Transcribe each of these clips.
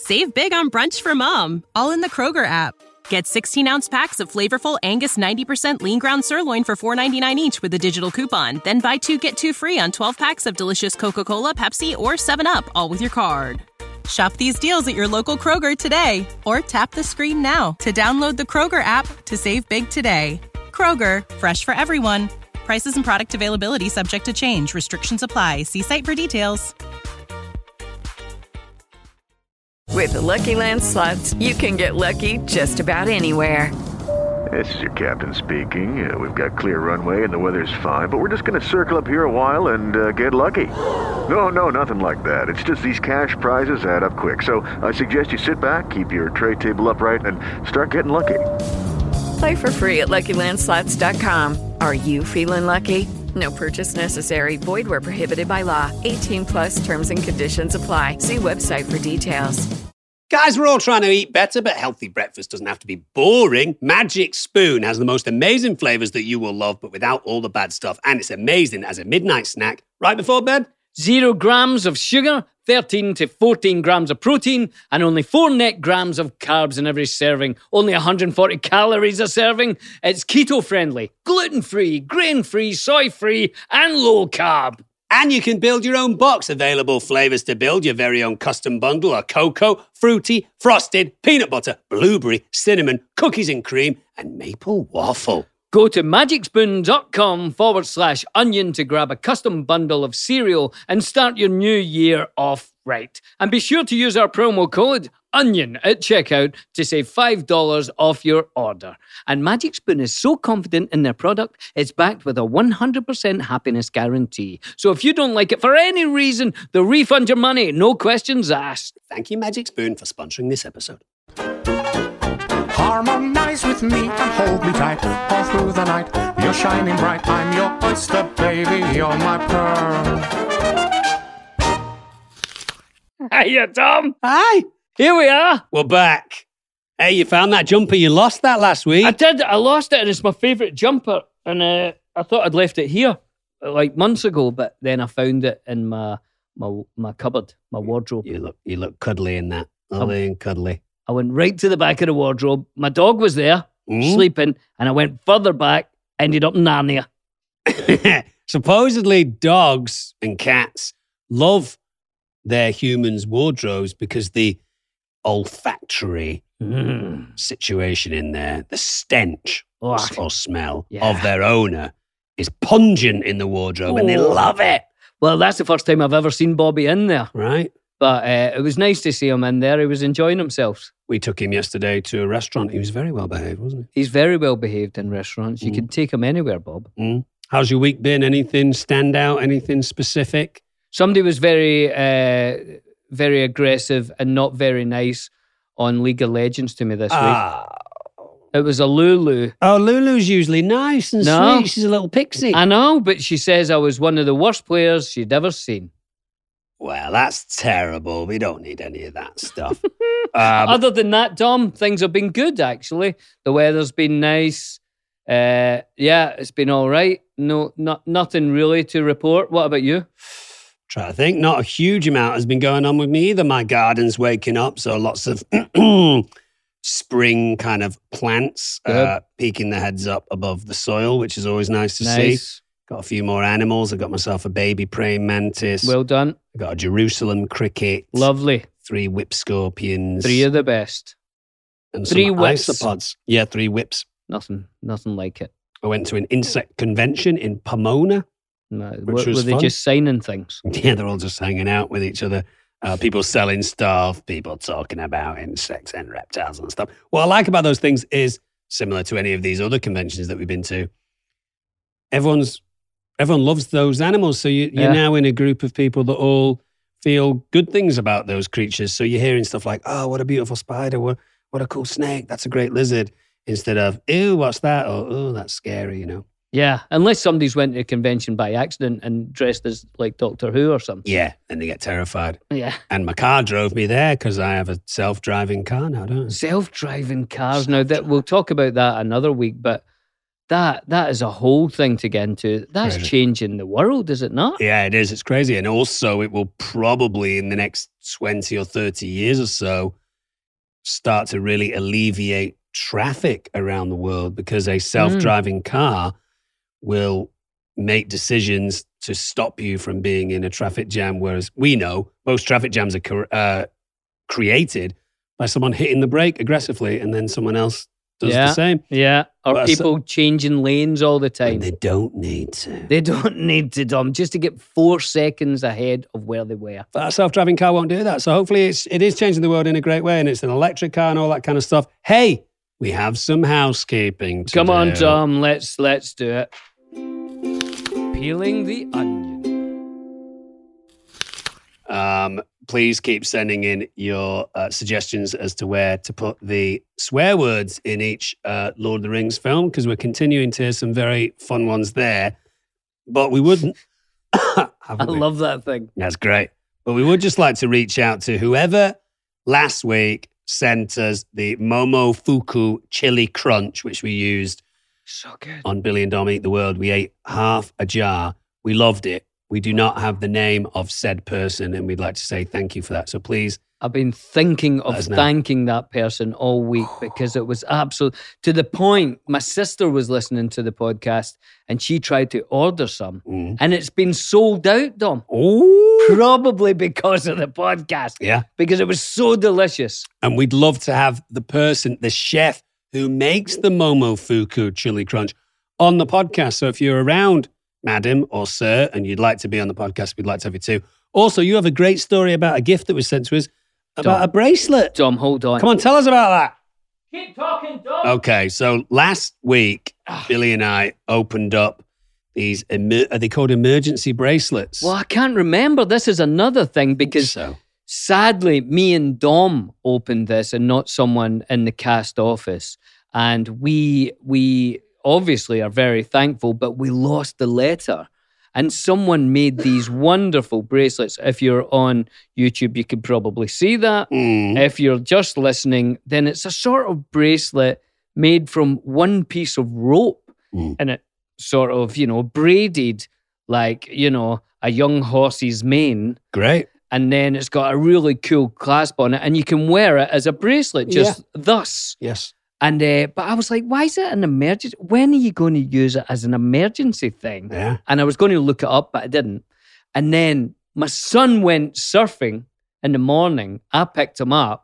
Save big on brunch for mom, all in the Kroger app. Get 16-ounce packs of flavorful Angus 90% lean ground sirloin for $4.99 each with a digital coupon. Then buy 2, get 2 free on 12 packs of delicious Coca-Cola, Pepsi, or 7-Up, all with your card. Shop these deals at your local Kroger today, or tap the screen now to download the Kroger app to save big today. Kroger, fresh for everyone. Prices and product availability subject to change. Restrictions apply. See site for details. With the Lucky Land Slots, you can get lucky just about anywhere. This is your captain speaking. We've got clear runway and the weather's fine, but we're just going to circle up here a while and get lucky. No, nothing like that. It's just these cash prizes add up quick. So I suggest you sit back, keep your tray table upright, and start getting lucky. Play for free at LuckyLandSlots.com. Are you feeling lucky? No purchase necessary. Void where prohibited by law. 18 plus terms and conditions apply. See website for details. Guys, we're all trying to eat better, but healthy breakfast doesn't have to be boring. Magic Spoon has the most amazing flavors that you will love, but without all the bad stuff. And it's amazing as a midnight snack right before bed. 0 grams of sugar, 13 to 14 grams of protein, and only 4 net grams of carbs in every serving. Only 140 calories a serving. It's keto-friendly, gluten-free, grain-free, soy-free, and low-carb. And you can build your own box. Available flavors to build your very own custom bundle are cocoa, fruity, frosted, peanut butter, blueberry, cinnamon, cookies and cream, and maple waffle. Go to magicspoon.com/onion to grab a custom bundle of cereal and start your new year off right. And be sure to use our promo code ONION at checkout to save $5 off your order. And Magic Spoon is so confident in their product, it's backed with a 100% happiness guarantee. So if you don't like it for any reason, they'll refund your money, no questions asked. Thank you, Magic Spoon, for sponsoring this episode. Harmonize with me and hold me tight all through the night. You're shining bright. I'm your oyster, baby. You're my pearl. Hiya, Tom. Hi. Here we are. We're back. Hey, you found that jumper? You lost that last week. I did. I lost it, and it's my favourite jumper. And I thought I'd left it here like months ago, but then I found it in my cupboard, my wardrobe. You look cuddly in that. Lovely and cuddly. I went right to the back of the wardrobe. My dog was there, sleeping, and I went further back, ended up in Narnia. Supposedly, dogs and cats love their humans' wardrobes because the olfactory situation in there, the stench or smell of their owner is pungent in the wardrobe, and they love it. Well, that's the first time I've ever seen Bobby in there. Right. But it was nice to see him in there. He was enjoying himself. We took him yesterday to a restaurant. He was very well behaved, wasn't he? He's very well behaved in restaurants. You can take him anywhere, Bob. How's your week been? Anything stand out? Anything specific? Somebody was very, very aggressive and not very nice on League of Legends to me this week. It was a Lulu. Oh, Lulu's usually nice and sweet. She's a little pixie. I know, but she says I was one of the worst players she'd ever seen. Well, that's terrible. We don't need any of that stuff. Other than that, Tom, things have been good, actually. The weather's been nice. It's been all right. Nothing really to report. What about you? Try to think. Not a huge amount has been going on with me either. My garden's waking up, so lots of spring kind of plants peeking their heads up above the soil, which is always nice to see. Got a few more animals. I got myself a baby praying mantis. Well done. I got a Jerusalem cricket. Lovely. 3 whip scorpions. 3 of the best. And 3 whips. isopods. Yeah, 3 whips. Nothing like it. I went to an insect convention in Pomona. Which was they fun. Just signing things? Yeah, they're all just hanging out with each other. People selling stuff, people talking about insects and reptiles and stuff. What I like about those things is, similar to any of these other conventions that we've been to, everyone loves those animals. So you're now in a group of people that all feel good things about those creatures. So you're hearing stuff like, oh, what a beautiful spider. What a cool snake. That's a great lizard. Instead of, ew, what's that? Or, oh, that's scary, you know. Yeah, unless somebody's went to a convention by accident and dressed as like Doctor Who or something. Yeah, and they get terrified. Yeah. And my car drove me there because I have a self-driving car now, don't I? Self-driving cars. Now, we'll talk about that another week, but that is a whole thing to get into. That's Crazy. changing the world, is it not? Yeah, it is. It's crazy. And also, it will probably, in the next 20 or 30 years or so, start to really alleviate traffic around the world, because a self-driving car will make decisions to stop you from being in a traffic jam. Whereas we know most traffic jams are created by someone hitting the brake aggressively and then someone else does the same. Yeah. Or But people changing lanes all the time. And they don't need to. They don't need to, Dom, just to get 4 seconds ahead of where they were. But a self-driving car won't do that. So hopefully it is changing the world in a great way, and it's an electric car and all that kind of stuff. Hey, we have some housekeeping to Come do. on, Tom, let's do it. Peeling the onion. Please keep sending in your suggestions as to where to put the swear words in each Lord of the Rings film, because we're continuing to hear some very fun ones there. But we wouldn't... I love that thing. That's great. But we would just like to reach out to whoever last week sent us the Momofuku Chili Crunch, which we used So good. on Billy and Dom Eat the World. We ate half a jar. We loved it. We do not have the name of said person, and we'd like to say thank you for that. So please, I've been thinking of Let us know. thanking that person all week because it was absolute, to the point, my sister was listening to the podcast and she tried to order some and it's been sold out, Dom. oh, Probably because of the podcast. yeah. Because it was so delicious. And we'd love to have the person, the chef who makes the Momofuku Chili Crunch on the podcast. So if you're around, madam or sir, and you'd like to be on the podcast, we'd like to have you too. Also, you have a great story about a gift that was sent to us about Dom. a bracelet. Dom, hold on. Come on, tell us about that. Keep talking, Dom. Okay, so last week, Billy and I opened up these, are they called emergency bracelets? Well, I can't remember. This is another thing because So, sadly, me and Dom opened this and not someone in the cast office. And we obviously are very thankful, but we lost the letter. And someone made these wonderful bracelets. If you're on YouTube, you could probably see that. If you're just listening, then it's a sort of bracelet made from one piece of rope. And it sort of, braided like, a young horse's mane. great. And then it's got a really cool clasp on it. And you can wear it as a bracelet, just thus. Yes. And but I was like, why is it an emergency? When are you going to use it as an emergency thing? Yeah. And I was going to look it up, but I didn't. And then my son went surfing in the morning. I picked him up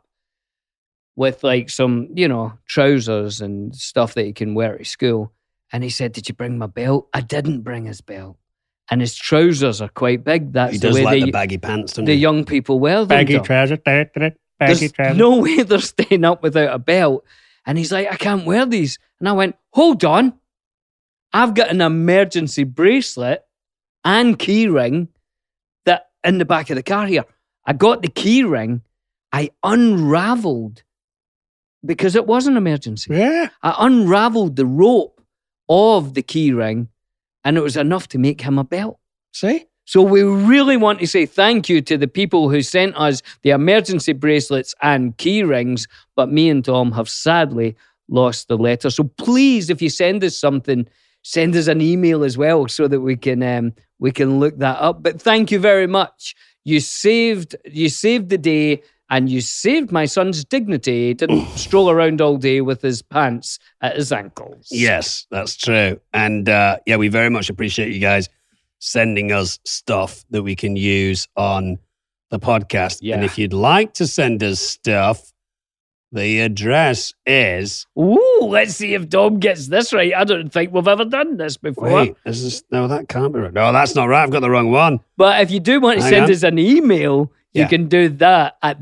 with like some, trousers and stuff that he can wear to school. And he said, did you bring my belt? I didn't bring his belt. And his trousers are quite big. That's He the does way like the baggy pants, doesn't the he? young people wear them. Baggy Dom. trousers. Baggy There's trousers. no way they're staying up without a belt. And he's like, I can't wear these. And I went, hold on. I've got an emergency bracelet and key ring that in the back of the car here. I got the key ring. I unraveled because it was an emergency. Yeah. I unraveled the rope of the key ring and it was enough to make him a belt. See? So we really want to say thank you to the people who sent us the emergency bracelets and key rings, but me and Tom have sadly lost the letter. So please, if you send us something, send us an email as well so that we can look that up. But thank you very much. You saved the day and you saved my son's dignity. He didn't stroll around all day with his pants at his ankles. Yes, that's true. And we very much appreciate you guys sending us stuff that we can use on the podcast. Yeah. And if you'd like to send us stuff, the address is... Ooh, let's see if Dom gets this right. I don't think we've ever done this before. Wait, no, that can't be right. No, that's not right. I've got the wrong one. But if you do want to Hang send on. us an email, you Yeah. can do that at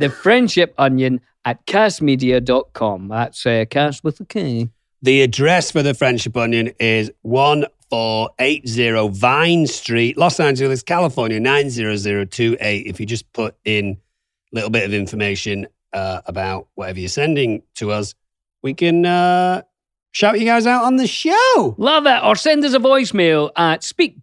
thefriendshiponion@castmedia.com. That's cast with a K. The address for the Friendship Onion is 1480 Vine Street, Los Angeles, California, 90028. If you just put in a little bit of information about whatever you're sending to us, we can shout you guys out on the show. Love it. Or send us a voicemail at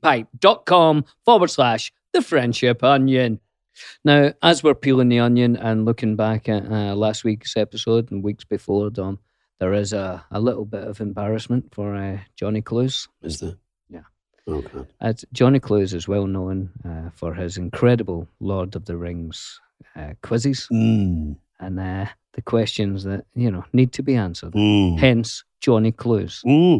speakpipe.com/thefriendshiponion. Now, as we're peeling the onion and looking back at last week's episode and weeks before, Dom, there is a little bit of embarrassment for Johnny Clews. Is there? Yeah. Okay. Johnny Clews is well known for his incredible Lord of the Rings quizzes and the questions that, need to be answered. Hence, Johnny Clews.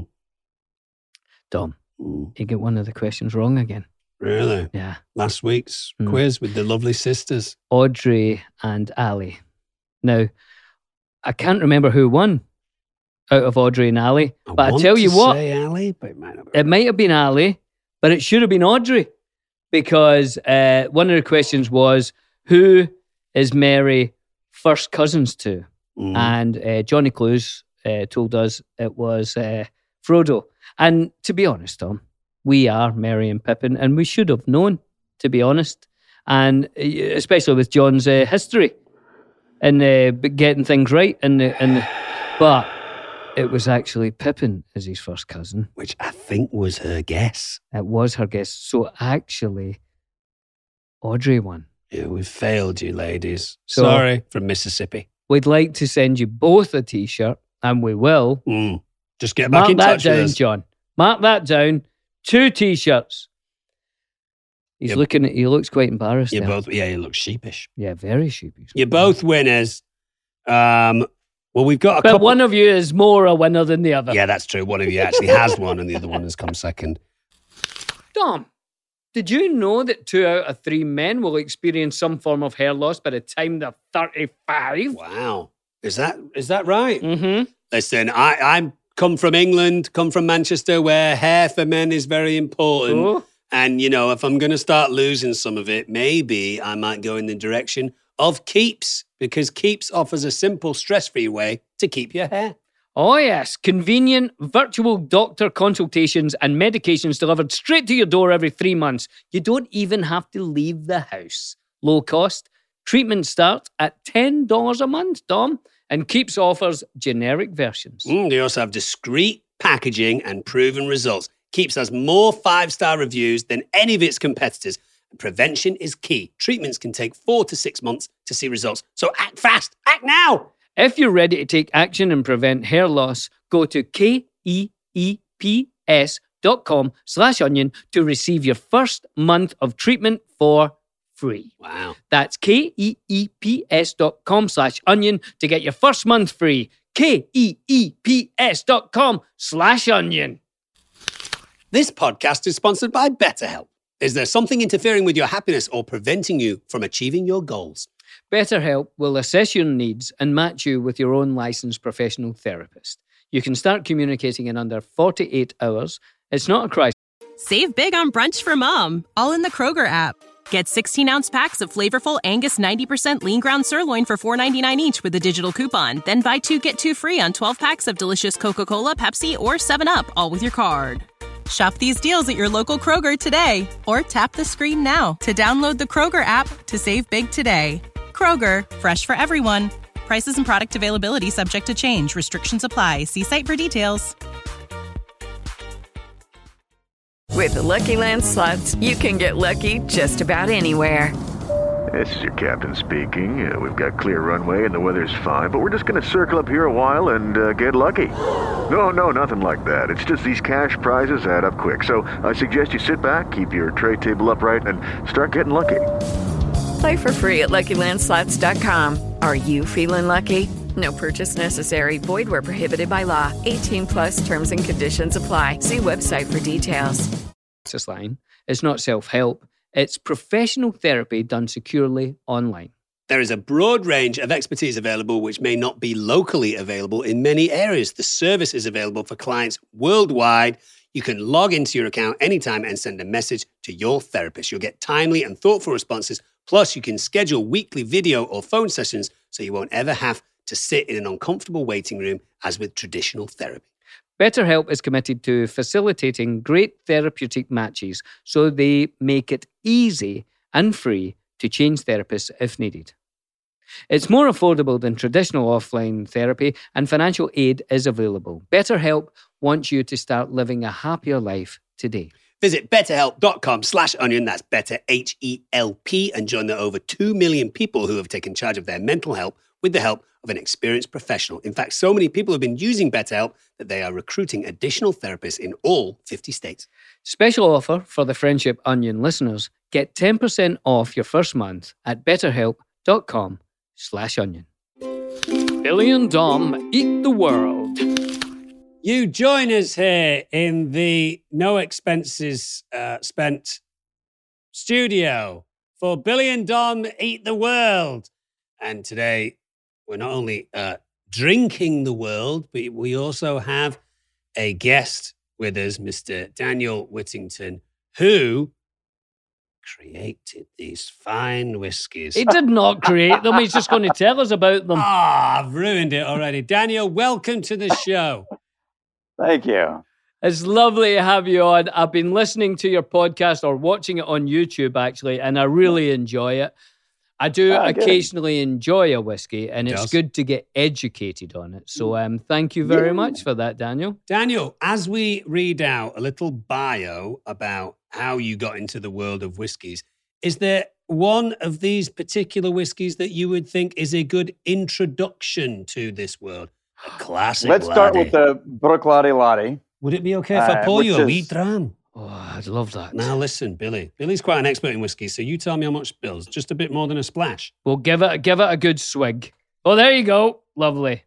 Dom, you get one of the questions wrong again. Really? Yeah. Last week's quiz with the lovely sisters. Audrey and Ali. Now, I can't remember who won out of Audrey and Ali, but I tell you what, say Ali, but it might have been Ali, but it should have been Audrey, because one of the questions was, who is Mary first cousins to? And Johnny Clews told us it was Frodo. And to be honest, Tom, we are Merry and Pippin, and we should have known, to be honest. And especially with John's history and getting things right. But it was actually Pippin as his first cousin. Which I think was her guess. It was her guess. So actually, Audrey won. Yeah, we failed you, ladies. So, sorry, from Mississippi. We'd like to send you both a T-shirt, and we will. Just get back in touch with us. Mark that down, John. Mark that down. 2 T-shirts. He looks quite embarrassed. You look sheepish. Yeah, very sheepish. You're both winners. Well, we've got but one of you is more a winner than the other. Yeah, that's true. One of you actually has won, and the other one has come second. Tom, did you know that 2 out of 3 men will experience some form of hair loss by the time they're 35? Wow. Is that right? Mm-hmm. Listen, I'm come from England, come from Manchester, where hair for men is very important. Oh. And, if I'm going to start losing some of it, maybe I might go in the direction of Keeps, because Keeps offers a simple, stress-free way to keep your hair. Oh, yes. Convenient virtual doctor consultations and medications delivered straight to your door every 3 months. You don't even have to leave the house. Low cost. Treatment starts at $10 a month, Tom. And Keeps offers generic versions. They also have discreet packaging and proven results. Keeps has more 5-star reviews than any of its competitors. Prevention is key. Treatments can take 4 to 6 months to see results. So act fast. Act now. If you're ready to take action and prevent hair loss, go to keeps.com/onion to receive your first month of treatment for free. Wow. That's keeps.com/onion to get your first month free. keeps.com/onion. This podcast is sponsored by BetterHelp. Is there something interfering with your happiness or preventing you from achieving your goals? BetterHelp will assess your needs and match you with your own licensed professional therapist. You can start communicating in under 48 hours. It's not a crisis. Save big on brunch for mom, all in the Kroger app. Get 16-ounce packs of flavorful Angus 90% lean ground sirloin for $4.99 each with a digital coupon. Then buy 2, get 2 free on 12 packs of delicious Coca-Cola, Pepsi, or 7-Up, all with your card. Shop these deals at your local Kroger today, or tap the screen now to download the Kroger app to save big today. Kroger, fresh for everyone. Prices and product availability subject to change. Restrictions apply. See site for details. With the Lucky Land Slots, you can get lucky just about anywhere. This is your captain speaking. We've got clear runway and the weather's fine, but we're just going to circle up here a while and get lucky. No, nothing like that. It's just these cash prizes add up quick. So I suggest you sit back, keep your tray table upright, and start getting lucky. Play for free at LuckyLandSlots.com. Are you feeling lucky? No purchase necessary. Void where prohibited by law. 18+ terms and conditions apply. See website for details. This line. It's not self-help. It's professional therapy done securely online. There is a broad range of expertise available which may not be locally available in many areas. The service is available for clients worldwide. You can log into your account anytime and send a message to your therapist. You'll get timely and thoughtful responses. Plus, you can schedule weekly video or phone sessions so you won't ever have to sit in an uncomfortable waiting room as with traditional therapy. BetterHelp is committed to facilitating great therapeutic matches so they make it easy and free to change therapists if needed. It's more affordable than traditional offline therapy, and financial aid is available. BetterHelp wants you to start living a happier life today. Visit betterhelp.com/onion, that's better, H-E-L-P, and join the over 2 million people who have taken charge of their mental health with the help of an experienced professional. In fact, so many people have been using BetterHelp that they are recruiting additional therapists in all 50 states. Special offer for the Friendship Onion listeners. Get 10% off your first month at betterhelp.com/onion. Billy and Dom eat the world. You join us here in the no expenses spent studio for Billy and Dom Eat the World. And today, we're not only drinking the world, but we also have a guest with us, Mr. Daniel Whittington, who created these fine whiskies. He did not create them. He's just going to tell us about them. I've ruined it already. Daniel, welcome to the show. Thank you. It's lovely to have you on. I've been listening to your podcast or watching it on YouTube, actually, and I really enjoy it. I do occasionally enjoy a whiskey, and it's good to get educated on it. So thank you very much for that, Daniel. Daniel, as we read out a little bio about how you got into the world of whiskies, is there one of these particular whiskies that you would think is a good introduction to this world? A classic Let's start with the Bruichladdich Laddie. Would it be okay if I pour you a wee dram? Oh, I'd love that. Now listen, Billy. Billy's quite an expert in whiskey, so you tell me how much Bill's. Just a bit more than a splash. Well, give it a good swig. Oh, there you go. Lovely.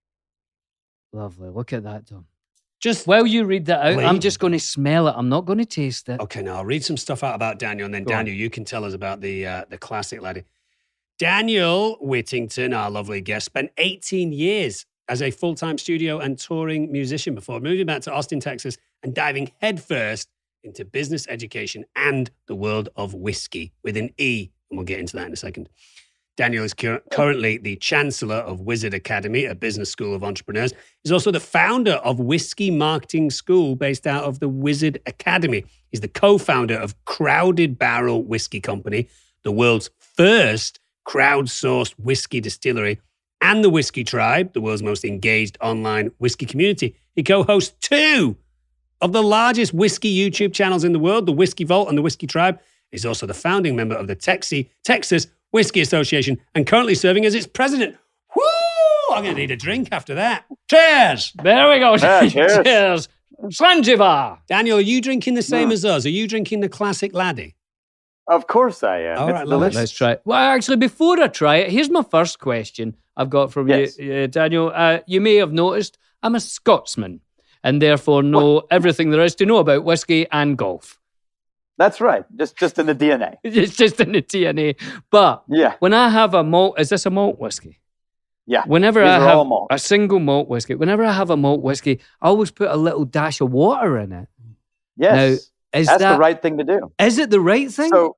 Lovely. Look at that, Dom. Just while you read that out, I'm just going to smell it. I'm not going to taste it. Okay, now I'll read some stuff out about Daniel, and then Daniel, you can tell us about the classic laddie. Daniel Whittington, our lovely guest, spent 18 years as a full-time studio and touring musician before moving back to Austin, Texas, and diving headfirst into business education and the world of whiskey with an E, and we'll get into that in a second. Daniel is currently the Chancellor of Wizard Academy, a business school of entrepreneurs. He's also the founder of Whiskey Marketing School based out of the Wizard Academy. He's the co-founder of Crowded Barrel Whiskey Company, the world's first crowdsourced whiskey distillery, and the Whiskey Tribe, the world's most engaged online whiskey community. He co-hosts 2 of the largest whiskey YouTube channels in the world, the Whiskey Vault and the Whiskey Tribe. He's also the founding member of the Texas Whiskey Association and currently serving as its president. Woo! I'm going to need a drink after that. Cheers! There we go. Cheers. Cheers. Slanjiva. Daniel, are you drinking the same as us? Are you drinking the classic laddie? Of course I am. All right, let's try it. Well, actually, before I try it, here's my first question I've got from you, Daniel. You may have noticed I'm a Scotsman and therefore know everything there is to know about whiskey and golf. That's right. Just in the DNA. It's just in the DNA. But when I have a malt, is this a malt whiskey? Yeah. Whenever I have a single malt whiskey, whenever I have a malt whiskey, I always put a little dash of water in it. Yes. Now, that's the right thing to do. Is it the right thing? So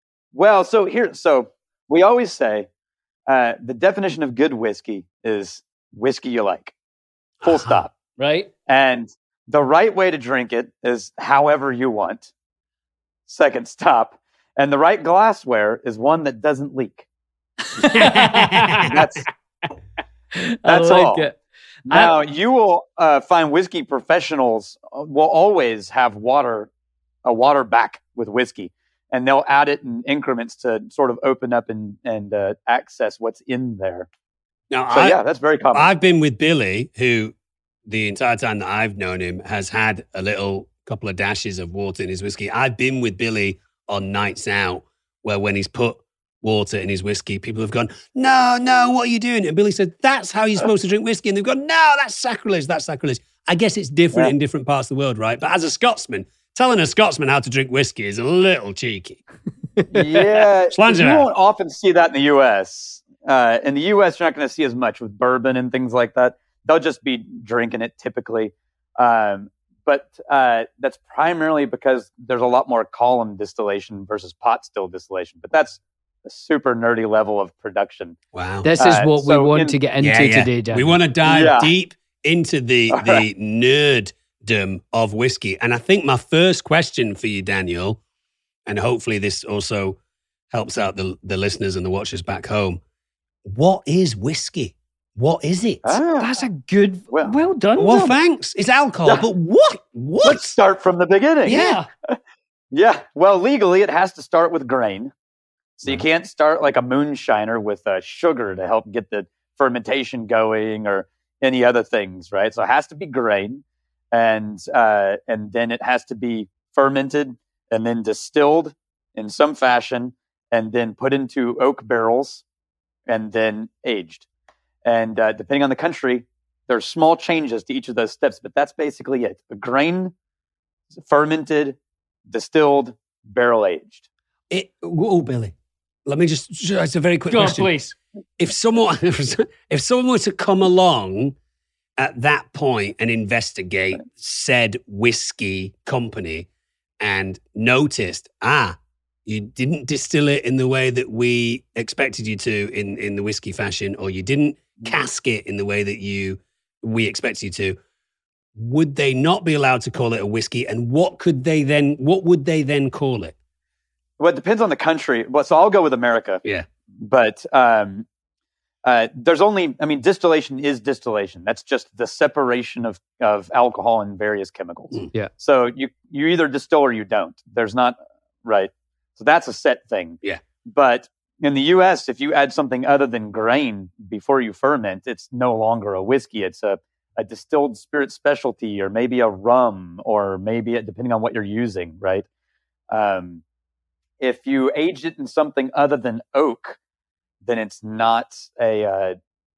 we always say the definition of good whiskey is whiskey you like. Full stop. Right. And the right way to drink it is however you want. Second stop. And the right glassware is one that doesn't leak. That's all. It. Now, you will find whiskey professionals will always have a water back with whiskey, and they'll add it in increments to sort of open up and access what's in there. Now, that's very common. I've been with Billy, who the entire time that I've known him has had a little couple of dashes of water in his whiskey. I've been with Billy on nights out where when he's put water in his whiskey, people have gone, no, what are you doing? And Billy said, that's how you're supposed to drink whiskey. And they've gone, no, that's sacrilege. I guess it's different in different parts of the world, right? But as a Scotsman, telling a Scotsman how to drink whiskey is a little cheeky. Yeah. You won't often see that in the U.S. In the U.S., you're not going to see as much with bourbon and things like that. They'll just be drinking it typically. But that's primarily because there's a lot more column distillation versus pot still distillation. But that's a super nerdy level of production. Wow. This is what we want to get into today, Dan. We want to dive deep into the nerddom of whiskey. And I think my first question for you, Daniel, and hopefully this also helps out the listeners and the watchers back home. What is whiskey? What is it? That's a good... Well done. Well, thanks. It's alcohol, but what? Let's start from the beginning. Yeah. Yeah. Well, legally, it has to start with grain. So you can't start like a moonshiner with sugar to help get the fermentation going or any other things, right? So it has to be grain, and then it has to be fermented and then distilled in some fashion, and then put into oak barrels and then aged. And depending on the country, there's small changes to each of those steps, but that's basically it. A grain, fermented, distilled, barrel aged. Billy, let me it's a very quick Go on, question. please. If someone were to come along at that point and investigate said whiskey company and noticed, you didn't distill it in the way that we expected you to in the whiskey fashion, or you didn't cask it in the way that we expect you to, would they not be allowed to call it a whiskey? And what would they then call it? Well, it depends on the country. Well, so I'll go with America. Yeah. But there's only, distillation is distillation. That's just the separation of alcohol and various chemicals. Yeah. So you either distill or you don't. There's not, right? So that's a set thing. Yeah. But in the U.S., if you add something other than grain before you ferment, it's no longer a whiskey. It's a distilled spirit specialty, or maybe a rum, or maybe depending on what you're using, right? If you aged it in something other than oak, then it's not a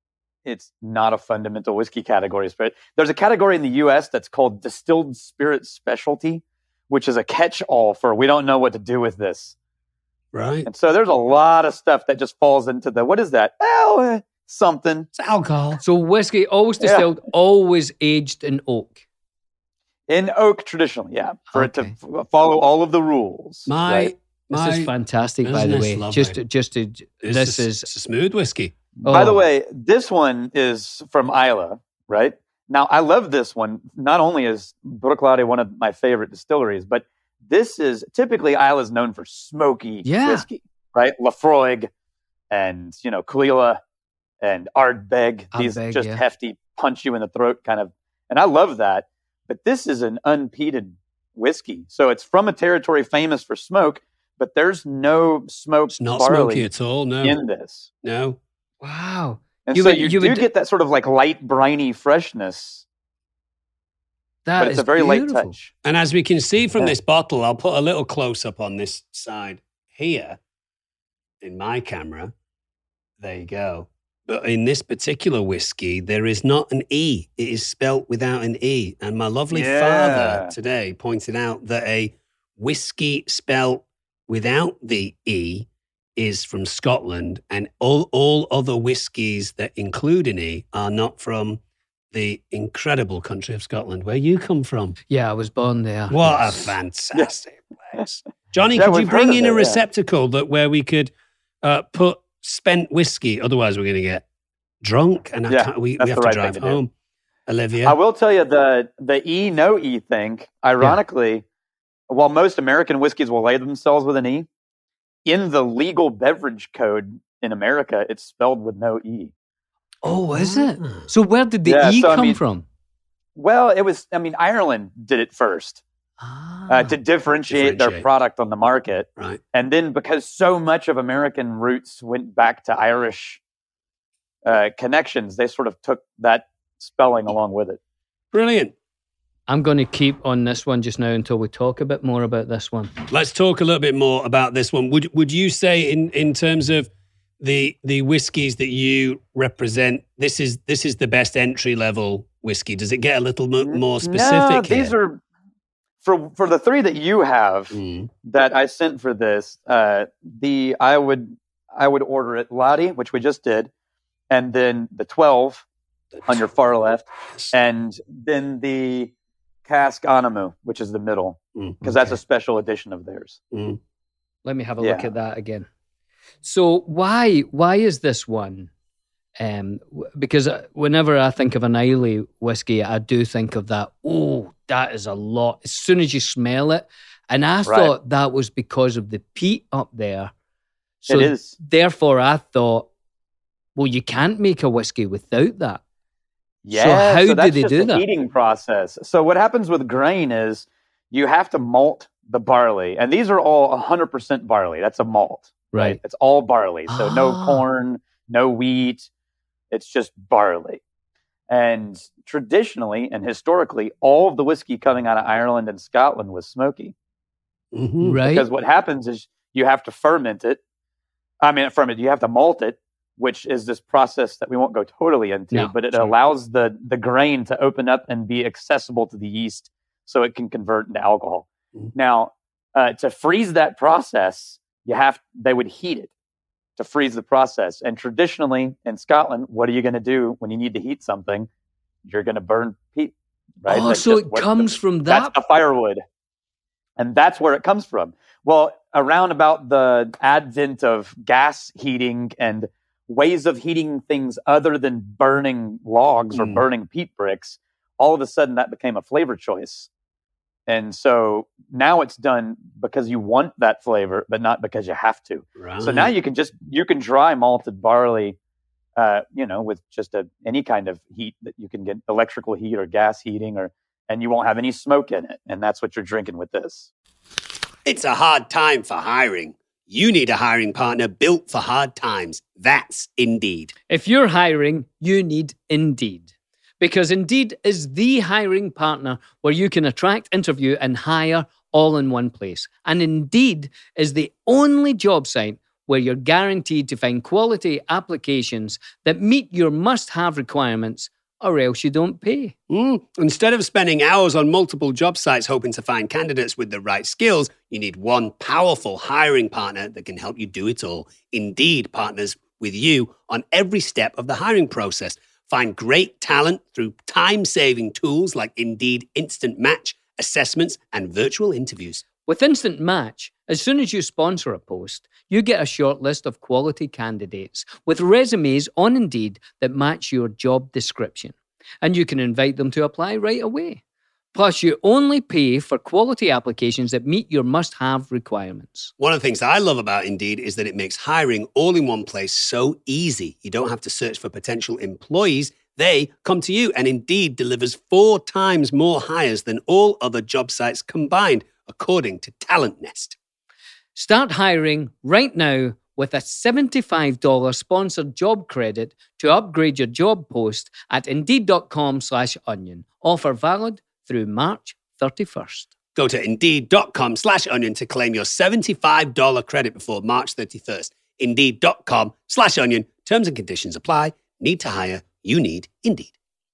fundamental whiskey category. But there's a category in the U.S. that's called distilled spirit specialty, which is a catch-all for we don't know what to do with this. Right. And so there's a lot of stuff that just falls into what is that? Something. It's alcohol. So whiskey, always distilled, always aged in oak. In oak traditionally, yeah. For it to follow all of the rules. This is fantastic, by the way. This is a smooth whiskey. By the way, this one is from Islay, right? Now, I love this one. Not only is Bruichladdich one of my favorite distilleries, but this is typically Islay is known for smoky whiskey, right? Laphroaig and Caol and Ardbeg. These just hefty, punch you in the throat kind of. And I love that. But this is an unpeated whiskey, so it's from a territory famous for smoke. But there's no smoked barley. Not smoky at all, no. In this. No. Wow. And you get that sort of like light, briny freshness. But it's a very light touch. And as we can see from this bottle, I'll put a little close-up on this side here in my camera. There you go. But in this particular whiskey, there is not an E. It is spelt without an E. And my lovely father today pointed out that a whiskey spelt without the E is from Scotland, and all other whiskies that include an E are not from the incredible country of Scotland, where you come from. Yeah, I was born there. What a fantastic place. Johnny, could you bring in a receptacle where we could put spent whiskey? Otherwise, we're going to get drunk, and we have to drive home. Olivia? I will tell you the E, no E thing, ironically, while most American whiskeys will label themselves with an E, in the legal beverage code in America, it's spelled with no E. Oh, is it? So where did the E come from? Well, it was, Ireland did it first to differentiate their product on the market. Right. And then because so much of American roots went back to Irish connections, they sort of took that spelling along with it. Brilliant. I'm going to keep on this one just now until we talk a bit more about this one. Let's talk a little bit more about this one. Would you say in terms of the whiskies that you represent, this is the best entry level whiskey? Does it get a little more specific? No, these are for the three that you have that I sent for this. I would order it Ladi, which we just did, and then the 12 on your far left, and then the Cask Anamu, which is the middle, because that's a special edition of theirs. Let me have a look at that again. So why is this one? Because whenever I think of an Islay whiskey, I do think of that. Oh, that is a lot. As soon as you smell it, and I thought that was because of the peat up there. So it is. Therefore, I thought, well, you can't make a whiskey without that. Yeah. So how do they do that? Heating process. So what happens with grain is you have to malt the barley, and these are all 100% barley. That's a malt, right? It's all barley. So no corn, no wheat. It's just barley. And traditionally and historically, all of the whiskey coming out of Ireland and Scotland was smoky. Mm-hmm. Right. Because what happens is you have to ferment it. You have to malt it, which is this process that we won't go totally into, but it allows the grain to open up and be accessible to the yeast so it can convert into alcohol. Mm-hmm. Now, to freeze that process, they would heat it to freeze the process. And traditionally in Scotland, what are you going to do when you need to heat something? You're going to burn peat, right? Oh, so it comes from that? That's the firewood. And that's where it comes from. Well, around about the advent of gas heating and ways of heating things other than burning logs or burning peat bricks, all of a sudden that became a flavor choice. And so now it's done because you want that flavor, but not because you have to. Right. So now you can dry malted barley, with just any kind of heat that you can get, electrical heat or gas heating, and you won't have any smoke in it. And that's what you're drinking with this. It's a hard time for hiring. You need a hiring partner built for hard times. That's Indeed. If you're hiring, you need Indeed. Because Indeed is the hiring partner where you can attract, interview, and hire all in one place. And Indeed is the only job site where you're guaranteed to find quality applications that meet your must-have requirements, or else you don't pay. Instead of spending hours on multiple job sites hoping to find candidates with the right skills, you need one powerful hiring partner that can help you do it all. Indeed partners with you on every step of the hiring process. Find great talent through time-saving tools like Indeed Instant Match, assessments, and virtual interviews. With Instant Match, as soon as you sponsor a post, you get a short list of quality candidates with resumes on Indeed that match your job description. And you can invite them to apply right away. Plus, you only pay for quality applications that meet your must-have requirements. One of the things I love about Indeed is that it makes hiring all in one place so easy. You don't have to search for potential employees. They come to you, and Indeed delivers 4 times more hires than all other job sites combined, according to Talent Nest. Start hiring right now with a $75 sponsored job credit to upgrade your job post at Indeed.com/onion. Offer valid through March 31st. Go to Indeed.com/onion to claim your $75 credit before March 31st. Indeed.com/onion. Terms and conditions apply. Need to hire? You need Indeed.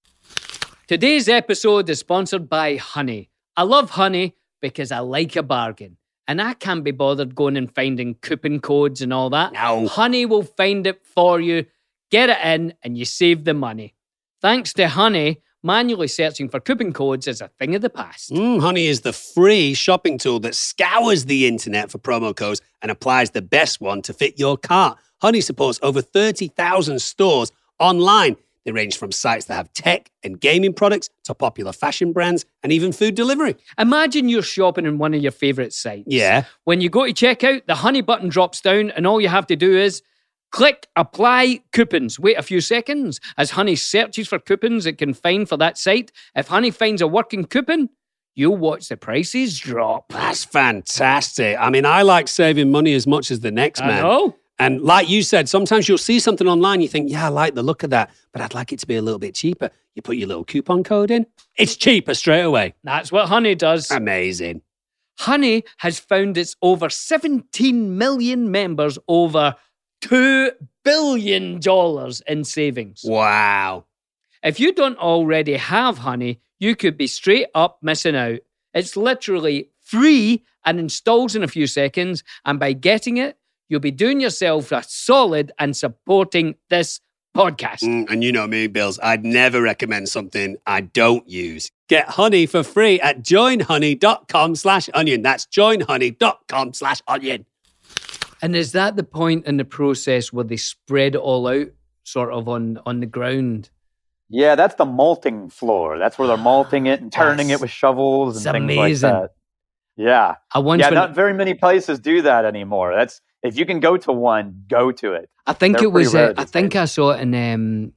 Today's episode is sponsored by Honey. I love Honey because I like a bargain. And I can't be bothered going and finding coupon codes and all that. No. Honey will find it for you. Get it in and you save the money. Thanks to Honey, manually searching for coupon codes is a thing of the past. Honey is the free shopping tool that scours the internet for promo codes and applies the best one to fit your cart. Honey supports over 30,000 stores online. They range from sites that have tech and gaming products to popular fashion brands and even food delivery. Imagine you're shopping in one of your favourite sites. Yeah. When you go to checkout, the Honey button drops down and all you have to do is click Apply Coupons. Wait a few seconds. As Honey searches for coupons it can find for that site, if Honey finds a working coupon, you'll watch the prices drop. That's fantastic. I mean, I like saving money as much as the next man. I know. And like you said, sometimes you'll see something online, you think, yeah, I like the look of that, but I'd like it to be a little bit cheaper. You put your little coupon code in, it's cheaper straight away. That's what Honey does. Amazing. Honey has found its over 17 million members over $2 billion in savings. Wow. If you don't already have Honey, you could be straight up missing out. It's literally free and installs in a few seconds, and by getting it, you'll be doing yourself a solid and supporting this podcast. And you know me, Bills, I'd never recommend something I don't use. Get Honey for free at joinhoney.com/onion. That's joinhoney.com/onion. And is that the point in the process where they spread it all out sort of on the ground? Yeah, that's the malting floor. That's where they're malting it and turning it with shovels and things amazing. Like that. Yeah. Not very many places do that anymore. If you can go to one, go to it. I think it was. I think I saw it in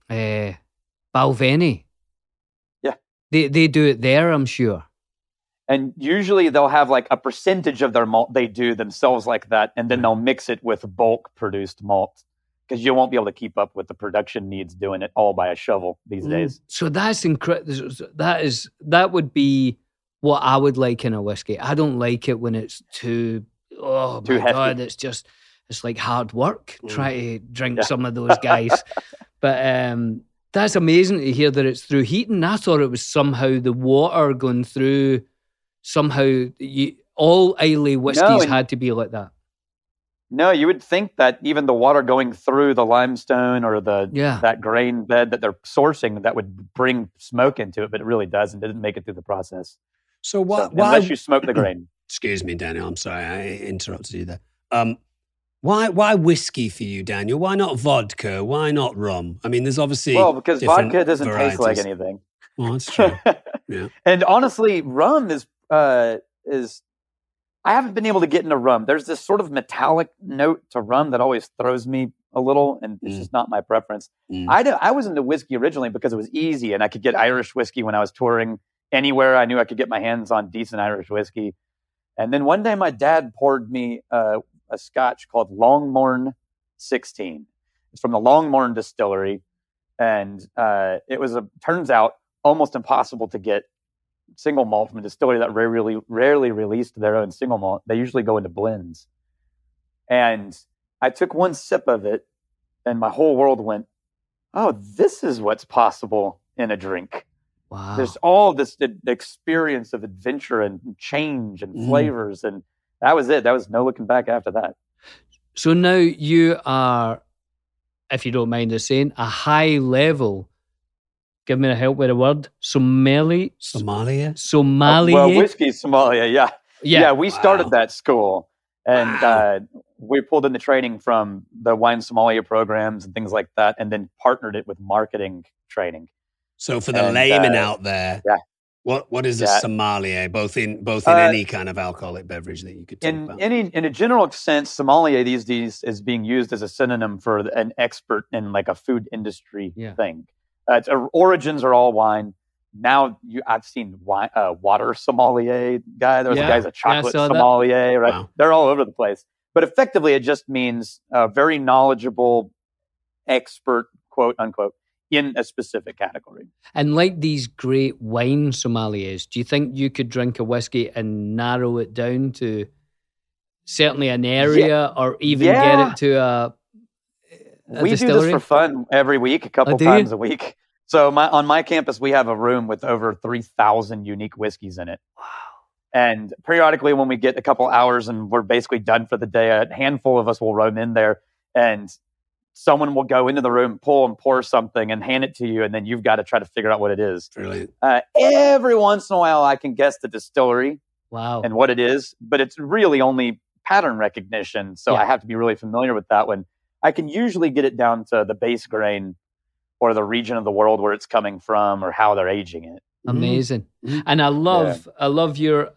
Balvenie. Yeah, they do it there, I'm sure. And usually they'll have like a percentage of their malt they do themselves like that, and then they'll mix it with bulk produced malt because you won't be able to keep up with the production needs doing it all by a shovel these days. So that's incredible. That would be what I would like in a whiskey. I don't like it when it's too hefty. God, it's like hard work. Try to drink some of those guys. But that's amazing to hear that it's through heating. I thought it was somehow the water going through, somehow all Islay whiskies had to be like that. No, you would think that even the water going through the limestone or that grain bed that they're sourcing, that would bring smoke into it, but it really doesn't. It didn't make it through the process. So why unless you smoke the grain. Excuse me, Daniel. I'm sorry, I interrupted you there. Why whiskey for you, Daniel? Why not vodka? Why not rum? I mean, there's obviously because vodka doesn't taste like anything. Well, that's true. Yeah. And honestly, rum is I haven't been able to get into rum. There's this sort of metallic note to rum that always throws me a little, and it's just not my preference. I was into whiskey originally because it was easy, and I could get Irish whiskey when I was touring anywhere. I knew I could get my hands on decent Irish whiskey. And then one day my dad poured me a scotch called Longmorn 16. It's from the Longmorn distillery, and it was turns out almost impossible to get single malt from a distillery that rarely released their own single malt. They usually go into blends. And I took one sip of it, and my whole world went, oh, this is what's possible in a drink. Wow. There's all this experience of adventure and change and flavors. And that was it. That was no looking back after that. So now you are, if you don't mind us saying, a high level, give me a help with a word, Somalia? Well, whiskey Somalia, yeah. We started that school, and we pulled in the training from the Wine Somalia programs and things like that, and then partnered it with marketing training. So for the layman out there, what is a sommelier, both in any kind of alcoholic beverage that you could talk about? In a general sense, sommelier these days is being used as a synonym for an expert in like a food industry thing. Its origins are all wine. Now I've seen water sommelier guy. There was a guy's a chocolate sommelier. Right? Wow. They're all over the place. But effectively, it just means a very knowledgeable expert, quote unquote, in a specific category. And like these great wine sommeliers, do you think you could drink a whiskey and narrow it down to certainly an area or even get it to a we distillery? Do this for fun every week, a couple times a week. So on my campus, we have a room with over 3,000 unique whiskeys in it. Wow. And periodically when we get a couple hours and we're basically done for the day, a handful of us will roam in there and someone will go into the room, pull and pour something and hand it to you. And then you've got to try to figure out what it is. Brilliant. Every once in a while, I can guess the distillery and what it is, but it's really only pattern recognition. So I have to be really familiar with that one. I can usually get it down to the base grain or the region of the world where it's coming from or how they're aging it. Amazing. And I love your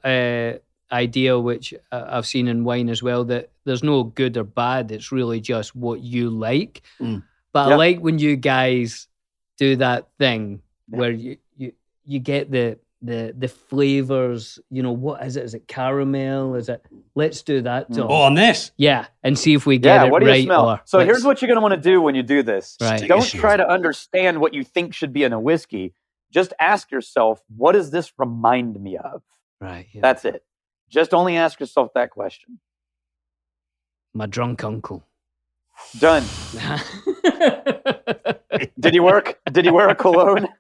idea, which I've seen in wine as well, that there's no good or bad. It's really just what you like. But I like when you guys do that thing where you get the flavors, you know, what is it? Is it caramel? Is it? Let's do that. Tom. On this? Yeah, and see if we get it what do right. You smell? So here's what you're going to want to do when you do this. Right. Don't try to understand what you think should be in a whiskey. Just ask yourself, what does this remind me of? Right. Yeah. That's it. Just only ask yourself that question. My drunk uncle. Done. Did he work? Did he wear a cologne?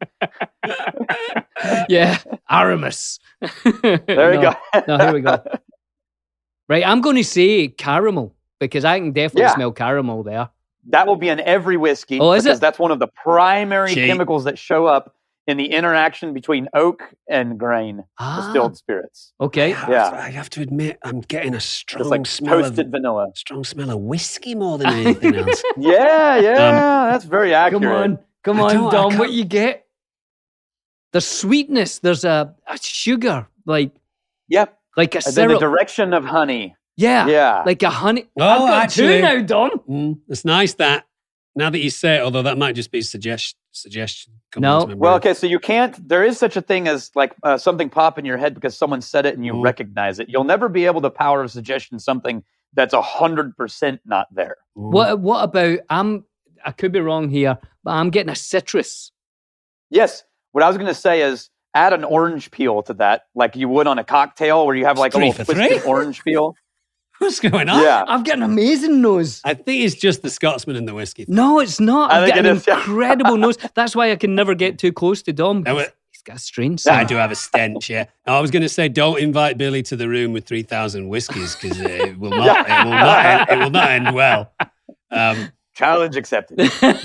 Yeah, Aramis. There you go. No, here we go. Right, I'm going to say caramel because I can definitely smell caramel there. That will be in every whiskey. Oh, is it? Because that's one of the primary chemicals that show up in the interaction between oak and grain distilled spirits. Okay. I have to admit, I'm getting a strong smell toasted vanilla. Strong smell of whiskey more than anything else. That's very accurate. Come on, Dom. What you get? There's sweetness. There's a sugar, like a syrup. Then the direction of honey. Yeah. Like a honey. Oh, I've got actually, two now, Dom. It's nice that now that you say it, although that might just be suggestion. No. Well, okay, so you can't, there is such a thing as like something pop in your head because someone said it and you recognize it. You'll never be able to power of suggestion something that's 100% not there. What about, I could be wrong here, but I'm getting a citrus. Yes. What I was going to say is add an orange peel to that, like you would on a cocktail where you have like a little twisted orange peel. What's going on? Yeah. I've got an amazing nose. I think it's just the Scotsman and the whiskey. No, it's not. I I've think got an it is, yeah. incredible nose. That's why I can never get too close to Dom. No, He's got a strange I scent. do have a stench, yeah. Now, I was going to say, don't invite Billy to the room with 3,000 whiskies because it will not end well. Challenge accepted.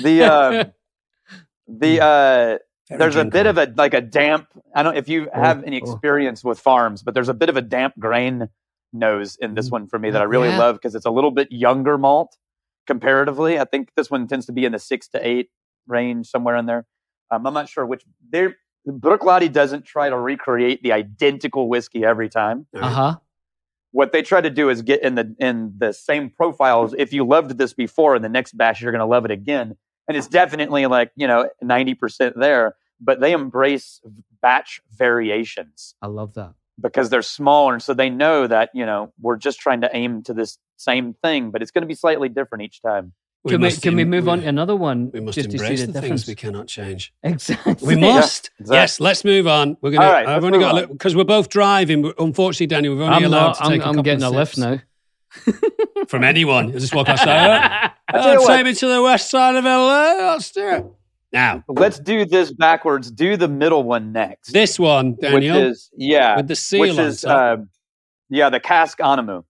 There's a bit of a damp. I don't know if you have any experience with farms, but there's a bit of a damp grain nose in this one for me that I really love because it's a little bit younger malt comparatively. I think this one tends to be in the 6 to 8 range, somewhere in there. I'm not sure which. Bruichladdich doesn't try to recreate the identical whiskey every time. What they try to do is get in the same profiles. If you loved this before, in the next batch you're going to love it again, and it's definitely 90% there. But they embrace batch variations. I love that. Because they're smaller, and so they know that we're just trying to aim to this same thing, but it's going to be slightly different each time. Can we move on to another one? We must just to embrace see the things we cannot change. Exactly. We must. Yeah, exactly. Yes, let's move on. We're gonna. All right, I've only got a little because we're both driving. Unfortunately, Daniel, we're only allowed to take a couple I'm getting of a lift sips now. from anyone. You just walk outside. tell you what. Take me to the west side of LA. Let's do it. Now, Let's do this backwards. Do the middle one next. this one, Daniel, which is with the seal which on is top. the cask Anamu.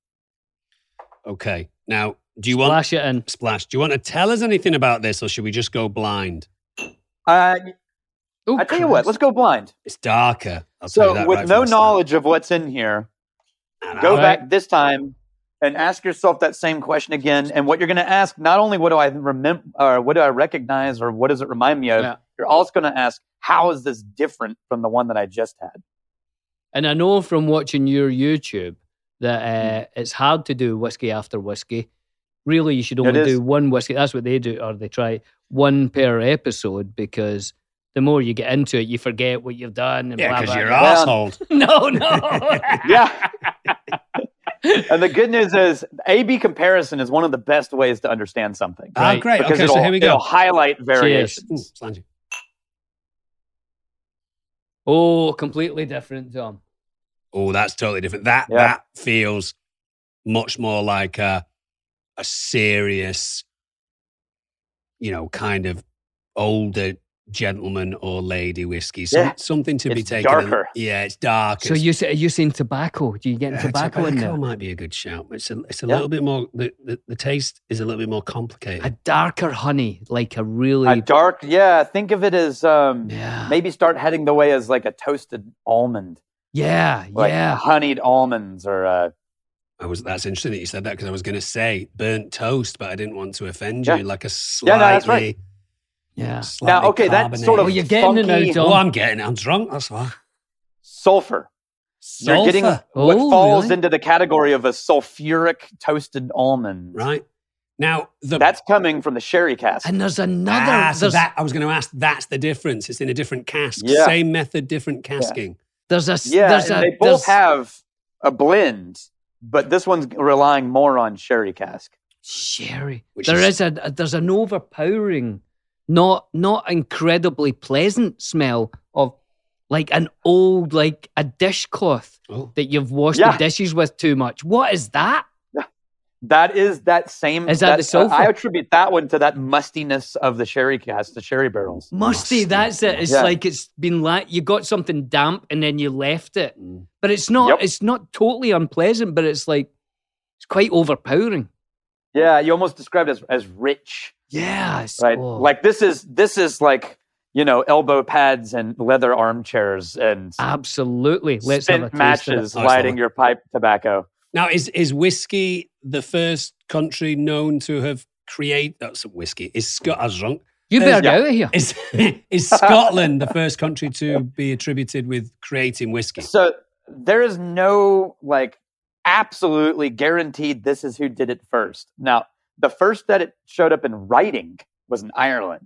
Okay. Now, do you want Splash it in. splash? Do you want to tell us anything about this, or should we just go blind? I Oh, tell you what, let's go blind. It's darker. I'll tell you So that with right no from the start. knowledge of what's in here, go back this time and ask yourself that same question again. And what you're going to ask, not only what do I remember, or what do I recognize, or what does it remind me of? Yeah. You're also going to ask, how is this different from the one that I just had? And I know from watching your YouTube that it's hard to do whiskey after whiskey. Really, you should only do one whiskey. That's what they do, or they try one per episode, because the more you get into it, you forget what you've done. And Yeah, blah, because blah, you're blah. arsehole. No. Yeah. And the good news is, A/B comparison is one of the best ways to understand something. Ah, great. Because Okay, so here we go. it'll highlight variations. Ooh, Slangy. Oh, completely different, Tom. Oh, that's totally different. That feels much more like a serious, kind of older gentleman or lady whiskey. Something to be It's taken. darker. It's darker. So are you saying tobacco? Do you get tobacco in there? might be a good shout. It's a little bit more. The taste is a little bit more complicated. A darker honey, like a really A dark, think of it as maybe start heading the way as like a toasted almond. Like honeyed almonds or That's interesting that you said that, because I was going to say burnt toast, but I didn't want to offend you. Like a slightly, no, that's right. slightly Now, okay, that's sort of Oh, you're getting it now, funky Tom. Oh, I'm getting it. I'm drunk. That's why. sulfur. You're getting what Oh, falls really? into the category of a sulfuric toasted almond. Right now, That's coming from the sherry cask. And there's another. so that I was going to ask. That's the difference. It's in a different cask. Yeah. Same method, different casking. There's a. Yeah, there's and a, they both there's- have a blend, but this one's relying more on sherry cask. Sherry. Which There's an overpowering, not incredibly pleasant smell of like an old, like a dishcloth that you've washed the dishes with too much. What is that? That is that same. Is that the sulfur? I attribute that one to that mustiness of the sherry cask, the sherry barrels. Musty, that's it. It's like it's been you got something damp and then you left it. But it's not. Yep. It's not totally unpleasant, but it's like it's quite overpowering. Yeah, you almost described it as rich. Yeah, Right. Like this is like, elbow pads and leather armchairs and absolutely. Let's have a spent taste of it. matches lighting your pipe tobacco. Now, is whiskey the first country known to have created? That's whiskey. Is Scott? I was drunk. You better get out of here. Is Scotland the first country to be attributed with creating whiskey? So there is no absolutely guaranteed this is who did it first. Now, the first that it showed up in writing was in Ireland,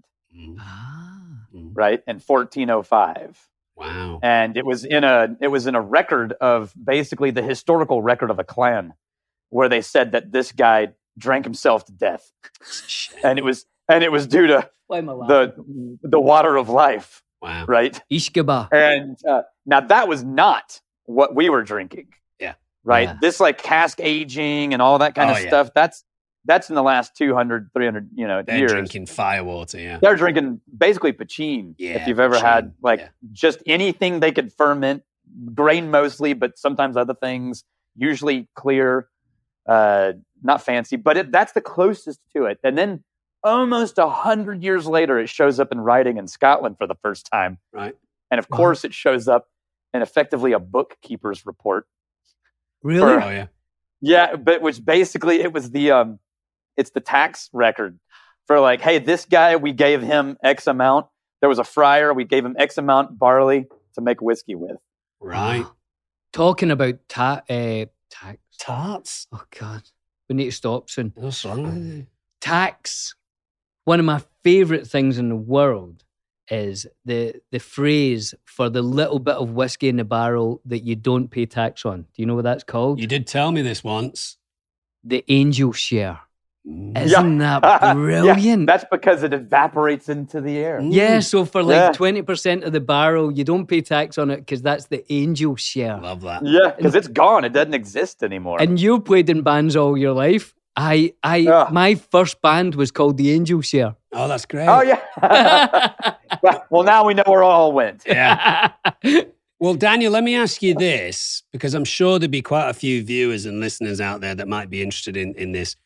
right, in 1405. Wow. And it was in a record of basically the historical record of a clan. where they said that this guy drank himself to death, and it was due to the water of life. Wow. Right. Ishkaba. And now that was not what we were drinking. Yeah. Right. Yeah. This like cask aging and all that kind of stuff. That's in the last 200, 300, They're years. drinking firewater, yeah. They're drinking basically poutine. Yeah, If you've ever had poutine, just anything they could ferment, grain mostly, but sometimes other things, usually clear, not fancy, but that's the closest to it. And then almost 100 years later, it shows up in writing in Scotland for the first time. Right. And of course, it shows up in effectively a bookkeeper's report. Really? Oh, yeah. Yeah, but which basically it was it's the tax record for like, hey, this guy, we gave him X amount. There was a friar, we gave him X amount barley to make whiskey with. Right. Talking about tax. Tarts? Oh, God. We need to stop soon. What's wrong with you? Tax. One of my favorite things in the world is the phrase for the little bit of whiskey in the barrel that you don't pay tax on. Do you know what that's called? You did tell me this once. The angel share. Isn't that brilliant? Yeah, that's because it evaporates into the air. Yeah, so for 20% of the barrel, you don't pay tax on it because that's the angel share. Love that. Yeah, because it's gone. It doesn't exist anymore. And you played in bands all your life. My first band was called the Angel Share. Oh, that's great. Oh, yeah. Well, now we know where it all went. Yeah. Well, Daniel, let me ask you this, because I'm sure there'd be quite a few viewers and listeners out there that might be interested in this.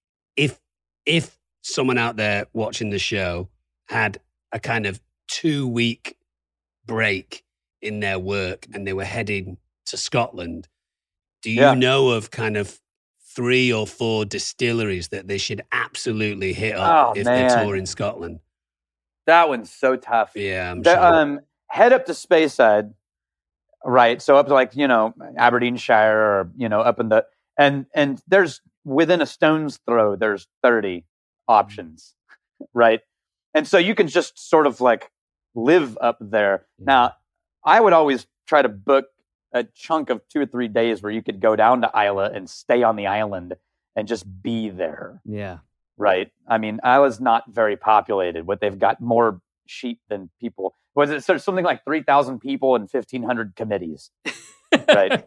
If someone out there watching the show had a kind of 2-week break in their work and they were heading to Scotland, do you know of kind of 3 or 4 distilleries that they should absolutely hit up if they tour in Scotland? That one's so tough. Yeah, I'm sure. Head up to Speyside, right? So up to like, Aberdeenshire or, up in the, and there's within a stone's throw, there's 30 options, right? And so you can just sort of like live up there. Yeah. Now, I would always try to book a chunk of 2 or 3 days where you could go down to Islay and stay on the island and just be there. Yeah. Right. I mean, Isla's not very populated. What they've got more sheep than people. Was it something like 3,000 people and 1,500 committees? Right.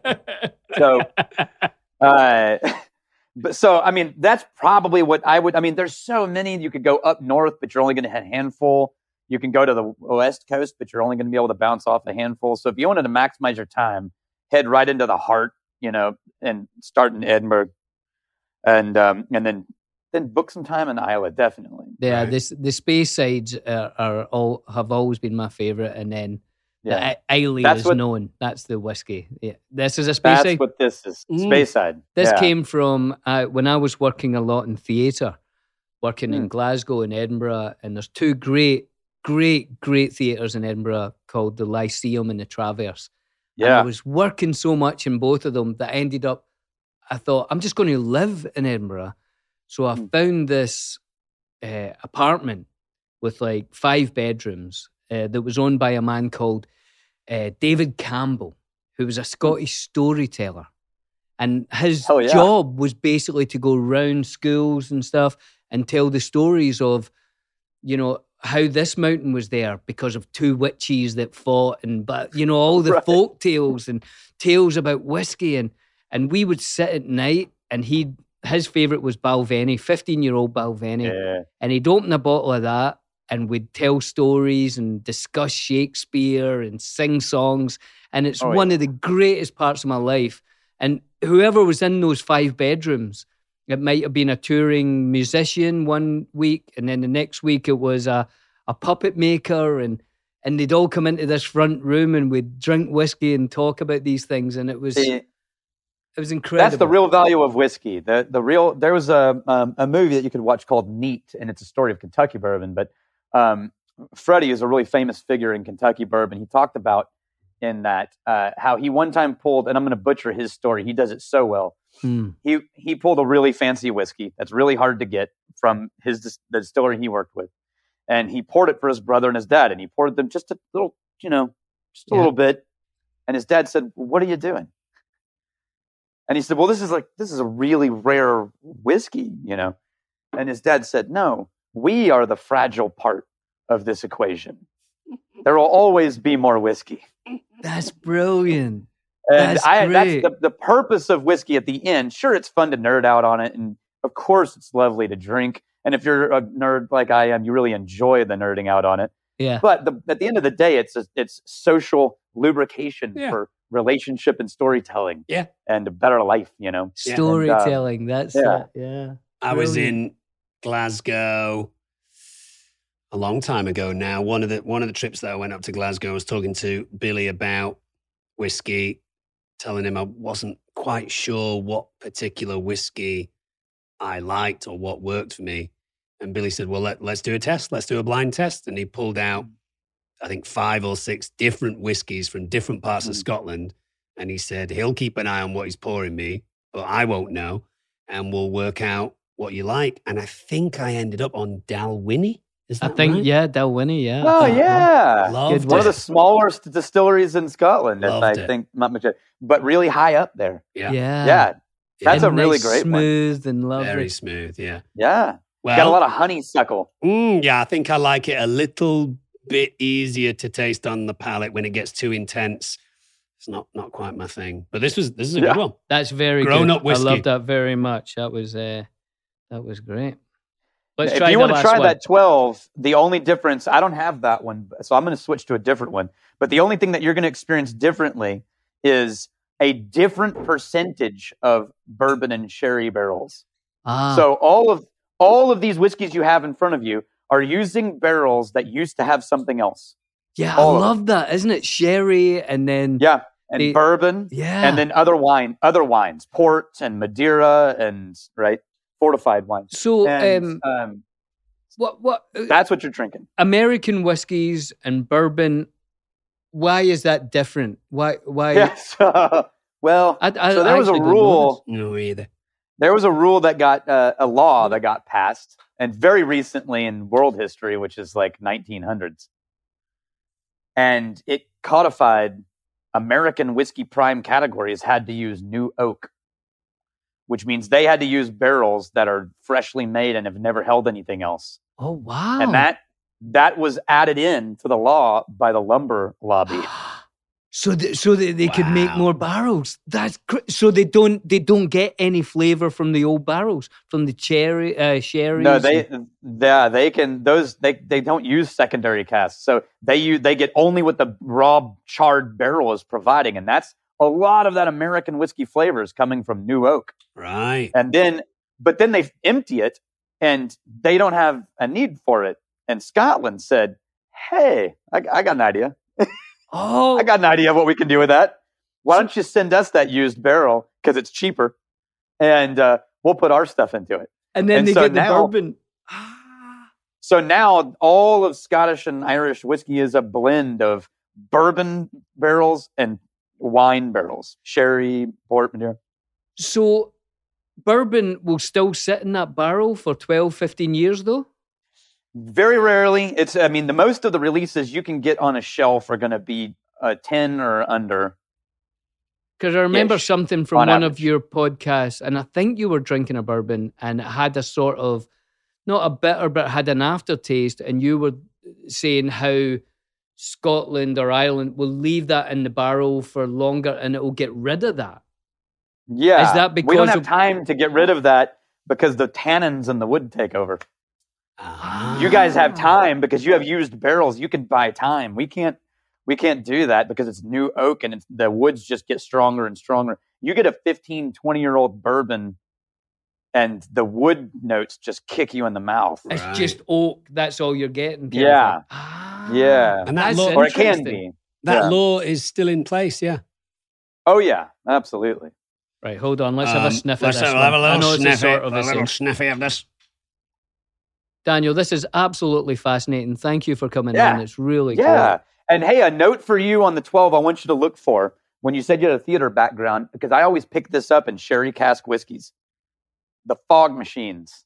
So, I mean, that's probably what I would. I mean, there's so many. You could go up north, but you're only going to hit a handful. You can go to the West Coast, but you're only going to be able to bounce off a handful. So if you wanted to maximize your time, head right into the heart, and start in Edinburgh, and then book some time in Islay, definitely. Yeah, right? the Speysides have always been my favorite, and then Islay is known. That's the whiskey. Yeah, this is a Speyside. That's what this is. Speyside. This came from when I was working a lot in theatre, working in Glasgow and Edinburgh, and there's 2 great theatres in Edinburgh called the Lyceum and the Traverse. Yeah. And I was working so much in both of them that I thought, I'm just going to live in Edinburgh. So I found this apartment with like 5 bedrooms that was owned by a man called David Campbell, who was a Scottish storyteller. And his job was basically to go around schools and stuff and tell the stories of, how this mountain was there because of 2 witches that fought, and all the folk tales and tales about whiskey, and we would sit at night, and his favourite was Balvenie, 15-year-old Balvenie, and he'd open a bottle of that, and we'd tell stories and discuss Shakespeare and sing songs, and it's one of the greatest parts of my life. And whoever was in those 5 bedrooms, it might have been a touring musician one week, and then the next week it was a puppet maker, and they'd all come into this front room and we'd drink whiskey and talk about these things, and it was incredible. That's the real value of whiskey. There was a movie that you could watch called Neat, and it's a story of Kentucky bourbon. But Freddie is a really famous figure in Kentucky bourbon. He talked about in that how he one time pulled, and I'm going to butcher his story. He does it so well. He pulled a really fancy whiskey that's really hard to get from the distillery he worked with, and he poured it for his brother and his dad, and he poured them just a little, little bit. And his dad said, "What are you doing?" And he said, well, this is a really rare whiskey, you know? And his dad said, no, we are the fragile part of this equation. There will always be more whiskey. That's brilliant. And That's that's the purpose of whiskey at the end. Sure, it's fun to nerd out on it. And of course, it's lovely to drink. And if you're a nerd like I am, you really enjoy the nerding out on it. Yeah. But at the end of the day, it's social lubrication Yeah. for relationship and storytelling. Yeah. And a better life, you know. Storytelling. That's yeah. it. Yeah. I was in Glasgow a long time ago now. One of the trips that I went up to Glasgow, I was talking to Billy about whiskey, telling him I wasn't quite sure what particular whiskey I liked or what worked for me. And Billy said, well, let's do a test. Let's do a blind test. And he pulled out, I think, 5 or 6 different whiskies from different parts of Scotland. And he said, he'll keep an eye on what he's pouring me, but I won't know. And we'll work out what you like. And I think I ended up on Dalwhinnie. Is that right? Yeah, Dalwhinnie, yeah. Oh, yeah. Loved One of the it. smallest distilleries in Scotland, Loved I it. think, not much, but really high up there. Yeah. Yeah. That's a And really nice, great one. smooth and lovely. Very smooth. Yeah. Yeah. Well, Got a lot of honeysuckle. yeah, I think I like it a little bit easier to taste on the palate. When it gets too intense, it's not quite my thing. But this is a good one. That's very Grown good. up whiskey. I love that very much. That was great. Let's If try you the want to last try one. that 12, the only difference, I don't have that one, so I'm going to switch to a different one. But the only thing that you're going to experience differently is a different percentage of bourbon and sherry barrels. So all of these whiskeys you have in front of you are using barrels that used to have something else. Yeah, all I of love that, isn't it? Sherry and then Yeah, and bourbon, Yeah. and then other wines, port and Madeira, and fortified wines. So And, what that's what you're drinking. American whiskeys and bourbon, why is that different? Why Yes. Well, I so there was a actually don't know rule. No, either. There was a rule that got a law that got passed, and very recently in world history, which is like 1900s, and it codified American whiskey prime categories had to use new oak, which means they had to use barrels that are freshly made and have never held anything else. Oh wow. And that was added in to the law by the lumber lobby. So they could make Wow. more barrels. That's so they don't get any flavor from the old barrels, from the sherries. No, they can they don't use secondary casks, so they get only what the raw charred barrel is providing, and that's a lot of that American whiskey flavor is coming from new oak. Right. But then they empty it, and they don't have a need for it. And Scotland said, "Hey, I got an idea. Oh, I got an idea of what we can do with that. Why don't you send us that used barrel because it's cheaper, and we'll put our stuff into it." and then and they so get the now- bourbon. So now all of Scottish and Irish whiskey is a blend of bourbon barrels and wine barrels, sherry, port, Madeira. So bourbon will still sit in that barrel for 12, 15 years though? Very rarely. The most of the releases you can get on a shelf are going to be 10 or under. Because I remember Ish, something from on one of average. your podcasts, and I think you were drinking a bourbon, and it had a sort of, not a bitter, but it had an aftertaste, and you were saying how Scotland or Ireland will leave that in the barrel for longer, and it will get rid of that. Yeah. Is that we because don't have of- time to get rid of that because the tannins and the wood take over. Ah. You guys have time because you have used barrels. You can buy time. We can't do that because it's new oak and the woods just get stronger and stronger. You get a 15, 20-year-old bourbon and the wood notes just kick you in the mouth. It's Right. just oak. That's all you're getting. kind of Yeah. thing. Ah, Yeah. And that that's law- Or it can interesting. be. That Yeah. law is still in place, yeah. Oh, yeah. Absolutely. Right, hold on. Let's have a sniff at Let's this have, one. have a I little know it's a sniffy, sort of a a little same. sniffy of this. Daniel, this is absolutely fascinating. Thank you for coming Yeah. on. It's really Yeah. cool. And hey, a note for you on the 12 I want you to look for when you said you had a theater background, because I always pick this up in sherry cask whiskeys. The fog machines.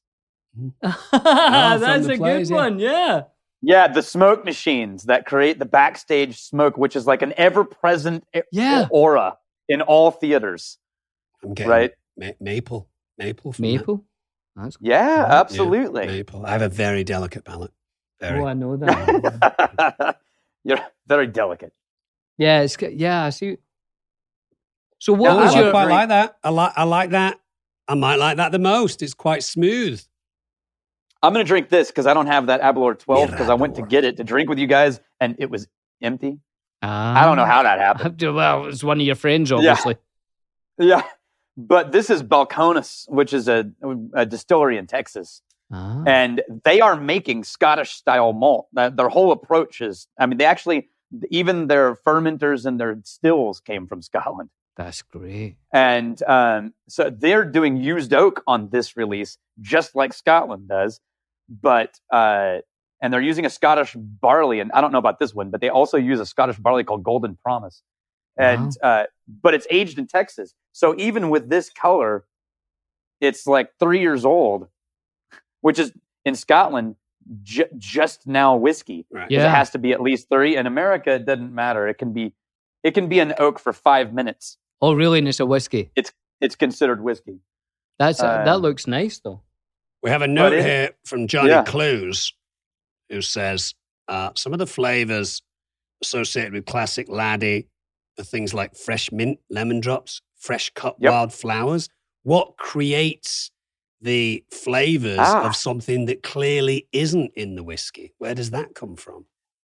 That's the a plays, good yeah. one. Yeah. Yeah, the smoke machines that create the backstage smoke, which is like an ever-present Yeah. aura in all theaters. I'm getting right? Maple. Maple. From Maple? That's Yeah, cool. absolutely. Yeah, maple. I have a very delicate palate. Very. Oh, I know that. You're very delicate. Yeah, I see. So Yeah, what was I your quite like that. I like that. I might like that the most. It's quite smooth. I'm going to drink this because I don't have that Aberlour 12 because I went to get it to drink with you guys and it was empty. I don't know how that happened. Well, it's one of your friends, obviously. Yeah. But this is Balcones, which is a distillery in Texas. Ah. And they are making Scottish-style malt. Their whole approach is, they actually, even their fermenters and their stills came from Scotland. That's great. And so they're doing used oak on this release, just like Scotland does. But, and they're using a Scottish barley. And I don't know about this one, but they also use a Scottish barley called Golden Promise. And, but it's aged in Texas. So even with this color, it's like 3 years old, which is in Scotland, just now whiskey. Right. Yeah. It has to be at least 3. In America, it doesn't matter. It can be an oak for 5 minutes. Oh, really? And it's a whiskey. It's considered whiskey. That looks nice, though. We have a note here from Johnny Yeah. Clues who says some of the flavors associated with classic laddie are things like fresh mint, lemon drops, fresh cut wild flowers. What creates the flavors of something that clearly isn't in the whiskey? Where does that come from?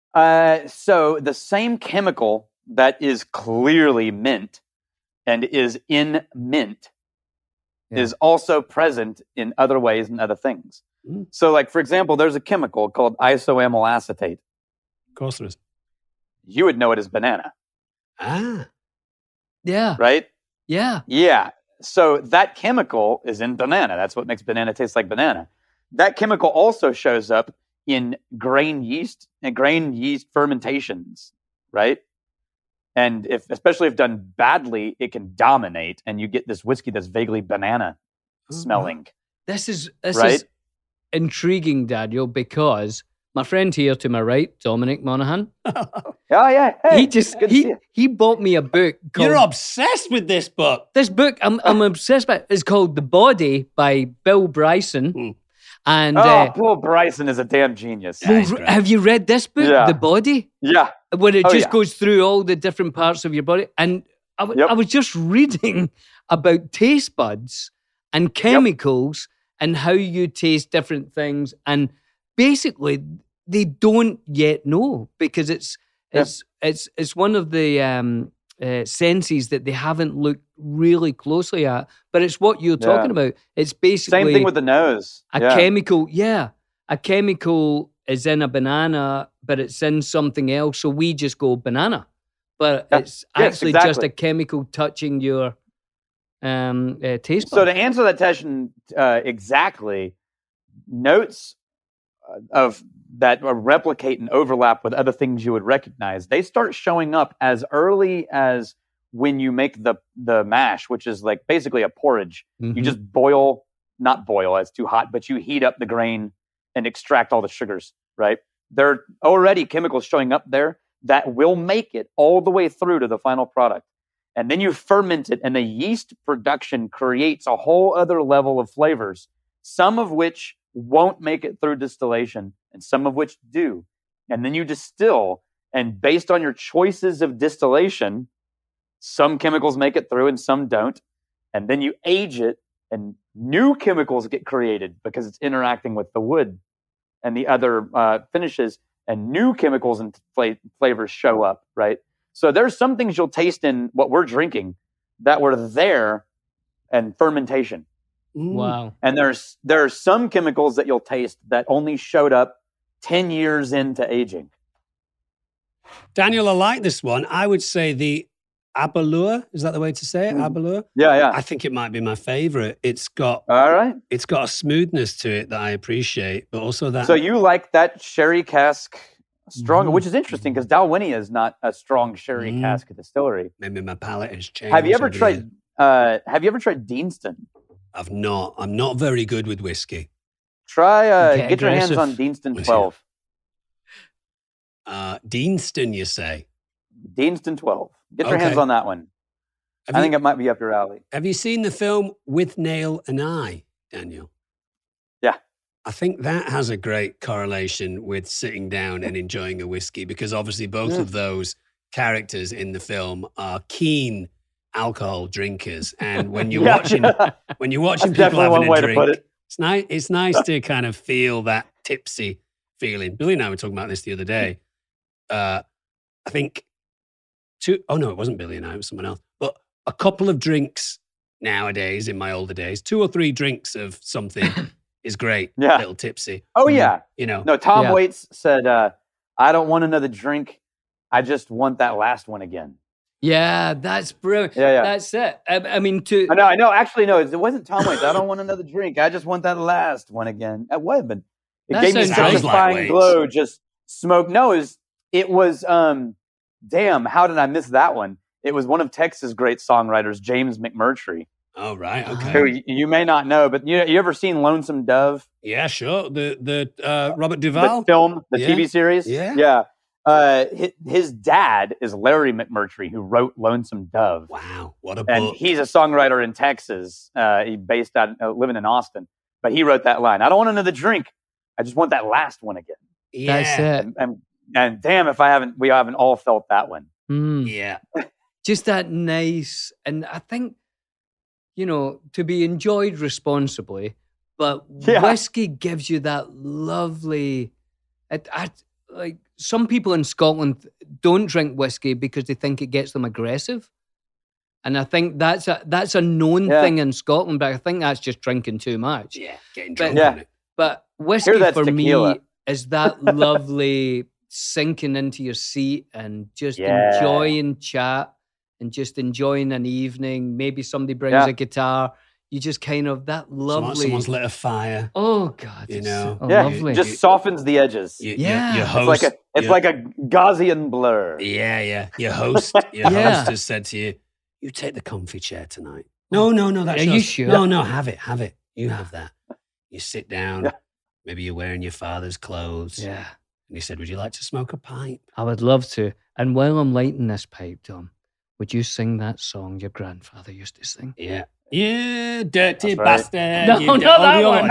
So the same chemical that is clearly mint and is in mint is also present in other ways and other things. Mm. So, like, for example, there's a chemical called isoamyl acetate. Of course there is. You would know it as banana, Ah. Yeah. right? Yeah. Yeah. So that chemical is in banana. That's what makes banana taste like banana. That chemical also shows up in grain yeast and grain yeast fermentations, right? And especially if done badly, it can dominate, and you get this whiskey that's vaguely banana smelling. This is Right? intriguing, Daniel, because my friend here to my right, Dominic Monaghan, Oh yeah, hey, good to see you. he bought me a book called You're obsessed with this book. This book I'm obsessed by. It's called The Body by Bill Bryson. Mm. And Bill Bryson is a damn genius. Yeah, he's great. have you read this book, Yeah. The Body? Yeah. Where it Oh, just yeah. goes through all the different parts of your body. And I was just reading about taste buds and chemicals and how you taste different things. And basically, they don't yet know because it's one of the senses that they haven't looked really closely at. But it's what you're talking about. It's basically Same thing with the nose. a chemical. Yeah, a chemical is in a banana, but it's in something else. So we just go banana, but it's actually just a chemical touching your taste bud. So to answer that question exactly, notes of that replicate and overlap with other things you would recognize, they start showing up as early as when you make the mash, which is like basically a porridge. Mm-hmm. You just not boil, it's too hot, but you heat up the grain and extract all the sugars, right? There are already chemicals showing up there that will make it all the way through to the final product. And then you ferment it, and the yeast production creates a whole other level of flavors, some of which won't make it through distillation, and some of which do. And then you distill, and based on your choices of distillation, some chemicals make it through and some don't. And then you age it, and new chemicals get created because it's interacting with the wood and the other finishes, and new chemicals and flavors show up, right? So there's some things you'll taste in what we're drinking that were there in fermentation. Wow. And there are some chemicals that you'll taste that only showed up 10 years into aging. Daniel, I like this one. I would say the Aberlour. Is that the way to say it? Aberlour? Yeah. I think it might be my favorite. It's got All right. It's got a smoothness to it that I appreciate, but also that. So you like that sherry cask stronger, which is interesting because Dalwhinnie is not a strong sherry cask distillery. Maybe my palate has changed. Have you ever over the years. tried? Have you ever tried Deanston? I've not. I'm not very good with whiskey. Try Get get your hands aggressive. on Deanston What's 12. Deanston, you say? Deanston 12. Get your hands Okay. on that one. I think it might be up your alley. Have you seen the film With Nail and I, Daniel? Yeah. I think that has a great correlation with sitting down and enjoying a whiskey, because obviously both of those characters in the film are keen alcohol drinkers. And when you're watching people having a drink, it's nice to kind of feel that tipsy feeling. Billy and I were talking about this the other day. I think it wasn't Billy and I, it was someone else. But a couple of drinks nowadays, in my older days, 2 or 3 drinks of something is great. Yeah. A little tipsy. Oh, yeah. You know. No, Tom Waits said, I don't want another drink. I just want that last one again. Yeah, that's brilliant. Yeah. That's it. I mean, I know. Actually, no, it wasn't Tom Waits. I don't want another drink. I just want that last one again. It would have been. It gave me satisfying glow. Just smoke. No, it was. Damn, how did I miss that one? It was one of Texas' great songwriters, James McMurtry. Oh, right. Okay. Who you may not know, but you ever seen Lonesome Dove? Yeah, sure. The Robert Duvall? The film, the TV series? Yeah. His dad is Larry McMurtry, who wrote Lonesome Dove. Wow, what a book. And he's a songwriter in Texas. He based out living in Austin. But he wrote that line, I don't want another drink. I just want that last one again. Yeah. That's it. And damn if we haven't all felt that one. Yeah. Just that nice, and I think, to be enjoyed responsibly, but whiskey gives you that lovely, like some people in Scotland don't drink whiskey because they think it gets them aggressive. And I think that's a known thing in Scotland, but I think that's just drinking too much. Yeah, getting drunk on it. But whiskey for tequila. me is that lovely sinking into your seat and just enjoying chat and just enjoying an evening. Maybe somebody brings a guitar. You just kind of, that lovely... Someone's lit a fire. Oh, God. Lovely. Just softens the edges. Your host... It's like a Gaussian blur. Yeah. Your host has said to you, you take the comfy chair tonight. No, that's yours. Are you sure? No, have it. You have that. You sit down. Yeah. Maybe you're wearing your father's clothes. Yeah. And he said, would you like to smoke a pipe? I would love to. And while I'm lighting this pipe, Tom, would you sing that song your grandfather used to sing? Yeah. You dirty bastard. No, not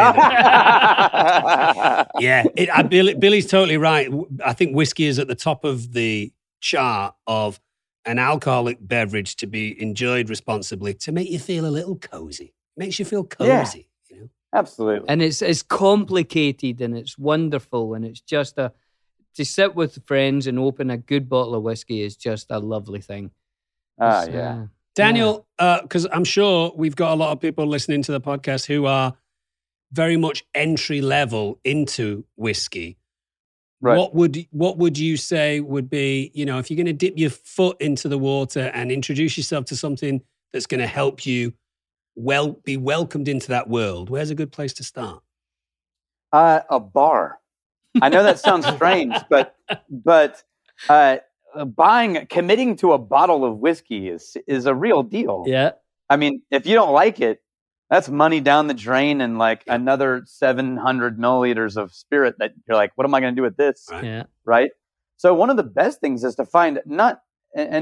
that one. Yeah, Billy's totally right. I think whiskey is at the top of the chart of an alcoholic beverage to be enjoyed responsibly, to make you feel a little cozy. Makes you feel cozy. Yeah, absolutely. And it's complicated and it's wonderful, and it's just to sit with friends and open a good bottle of whiskey is just a lovely thing. Daniel, because I'm sure we've got a lot of people listening to the podcast who are very much entry level into whiskey. Right. What would you say would be, if you're going to dip your foot into the water and introduce yourself to something that's going to help you be welcomed into that world, where's a good place to start? A bar. I know that sounds strange, but committing to a bottle of whiskey is a real deal. Yeah. I mean, if you don't like it, that's money down the drain and like another 700 milliliters of spirit that you're like, what am I going to do with this? Right. Yeah. Right. So one of the best things is to find nothing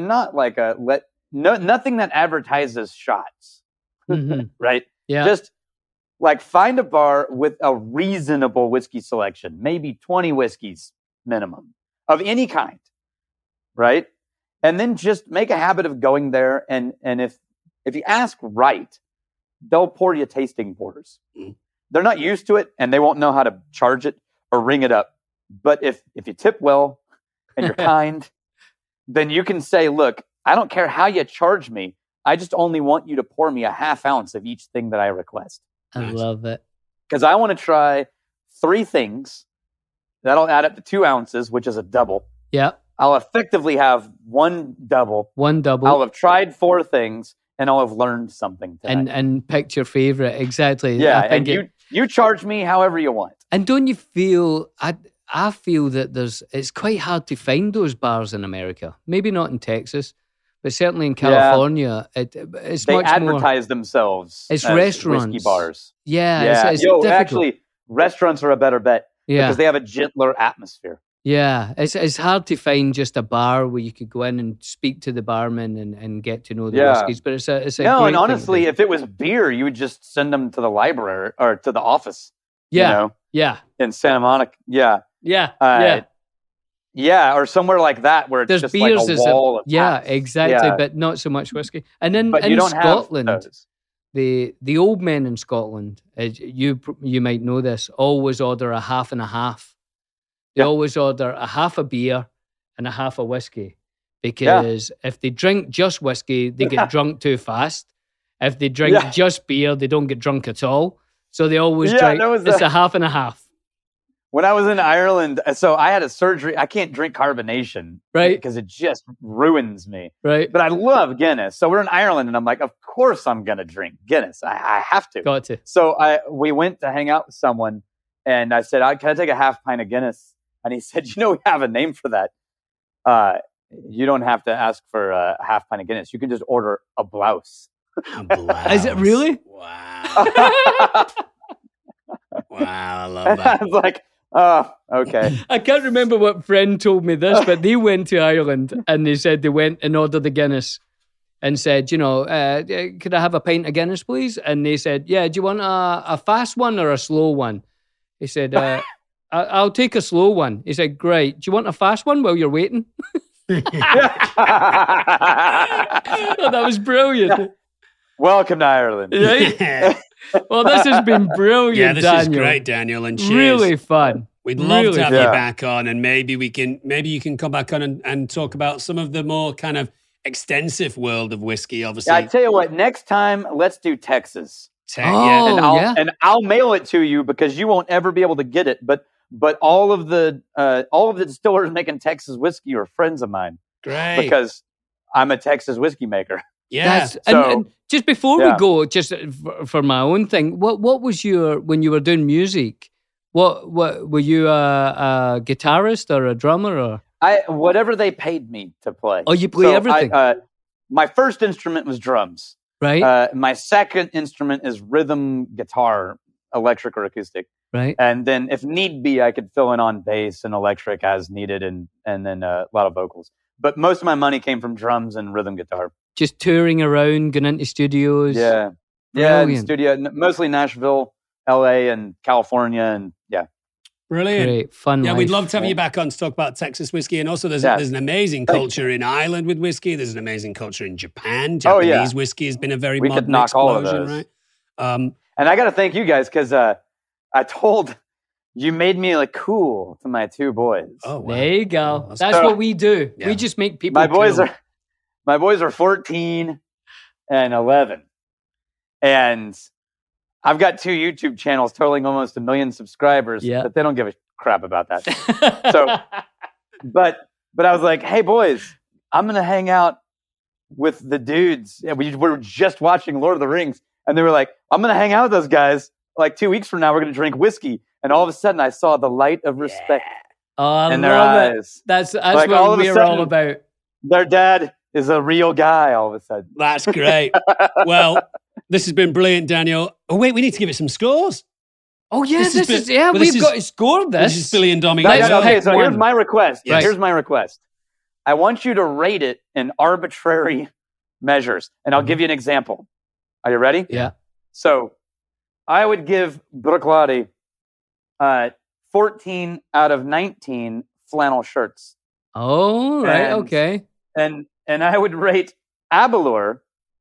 that advertises shots. Mm-hmm. Right. Yeah. Just like find a bar with a reasonable whiskey selection, maybe 20 whiskeys minimum of any kind. Right. And then just make a habit of going there. And if you ask right, they'll pour you tasting pours. Mm. They're not used to it and they won't know how to charge it or ring it up. But if you tip well and you're kind, then you can say, look, I don't care how you charge me. I just only want you to pour me a half ounce of each thing that I request. I love it. Because I want to try 3 things. That'll add up to 2 ounces, which is a double. Yeah. I'll effectively have one double. I'll have tried 4 things. And I'll have learned something tonight. And picked your favorite. Exactly. Yeah, and you charge me however you want. And don't you feel, I feel that it's quite hard to find those bars in America. Maybe not in Texas, but certainly in California. It's they much more. They advertise themselves as as restaurants. Whiskey bars. Yeah. It's Yo, difficult. actually, restaurants are a better bet because they have a gentler atmosphere. Yeah, it's hard to find just a bar where you could go in and speak to the barman and get to know the Yeah. whiskeys. But it's a No, great and thing to honestly, do. if it was beer, you would just send them to the library or to the office. Yeah, You know, yeah, in Santa Monica. Yeah. yeah, Uh, yeah. Yeah, or somewhere like that where it's There's just beers like a as wall of yeah, taps. exactly, Yeah. but not so much whiskey. And then But in you don't Scotland, have those. the old men in Scotland, you might know this, always order a half and a half. They Yeah. always order a half a beer and a half a whiskey because if they drink just whiskey, they get drunk too fast. If they drink Yeah. just beer, they don't get drunk at all. So they always Yeah, drink. that was It's the- a half and a half, When I was in Ireland, so I had a surgery. I can't drink carbonation, Right. Because it just ruins me. right? But I love Guinness. So we're in Ireland, and I'm like, of course I'm gonna drink Guinness. I have to. Got to. So we went to hang out with someone, and I said, can I take a half pint of Guinness? And he said, we have a name for that. You don't have to ask for a half pint of Guinness. You can just order a blouse. Is it really? Wow. Wow, I love I that. was like, oh, okay. I can't remember what friend told me this, but they went to Ireland and they said they went and ordered the Guinness and said, could I have a pint of Guinness, please? And they said, yeah, do you want a fast one or a slow one? He said, I'll take a slow one. He said, great. Do you want a fast one while you're waiting? Oh, that was brilliant. Welcome to Ireland. Right? Well, this has been brilliant, Yeah, this Daniel. is great, Daniel, and cheers. Really fun. We'd love Really to have fun. you back on, and maybe you can come back on and talk about some of the more kind of extensive world of whiskey. Obviously, I tell you what, next time, let's do Texas. Oh, And I'll, yeah. and I'll mail it to you because you won't ever be able to get it. But all of the distillers making Texas whiskey are friends of mine great. because I'm a Texas whiskey maker. Yeah, And just before we Yeah. go, just for my own thing, what was when you were doing music? What were you a guitarist or a drummer or? Whatever they paid me to play. Oh, you play everything? My first instrument was drums. Right, My second instrument is rhythm guitar, electric or acoustic. right. And then if need be, I could fill in on bass and electric as needed and then a lot of vocals. But most of my money came from drums and rhythm guitar. Just touring around, going into studios. Yeah. Yeah, in Brilliant. studio, mostly Nashville, LA, and California. And yeah. brilliant. Great, fun. Yeah, life. we'd love to have you back on to talk about Texas whiskey, and also there's Yeah. an amazing Thanks. culture in Ireland with whiskey. There's an amazing culture in Japan. Oh, Japanese yeah. whiskey has been a very We could modern knock all of explosion, those. right? And I got to thank you guys because I told you made me look cool to my two boys. Oh, wow. There you go. Oh, That's what we do. Yeah. We just make people. my boys cool. are 14 and 11. And I've got two YouTube channels totaling almost 1 million subscribers, Yeah. but they don't give a crap about that. So- But I was like, hey, boys, I'm going to hang out with the dudes. And we were just watching Lord of the Rings. And they were like, I'm going to hang out with those guys. Like 2 weeks from now, we're going to drink whiskey. And all of a sudden, I saw the light of respect oh, I in their love it. eyes. That's Like, all what of a we're all sudden- about. Their dad is a real guy all of a sudden. That's great. Well, this has been brilliant, Daniel. Oh, wait, we need to give it some scores. Oh yeah, This has this is been- well, this we've is- got to score this. This is Billy and Dommy. Let's Okay, pick so here's one. my request. Yes. Here's my request. I want you to rate it in arbitrary measures. And I'll give you an example. Are you ready? Yeah. So I would give Bruichladdich 14 out of 19 flannel shirts. Oh right, And- okay. And I would rate Abalur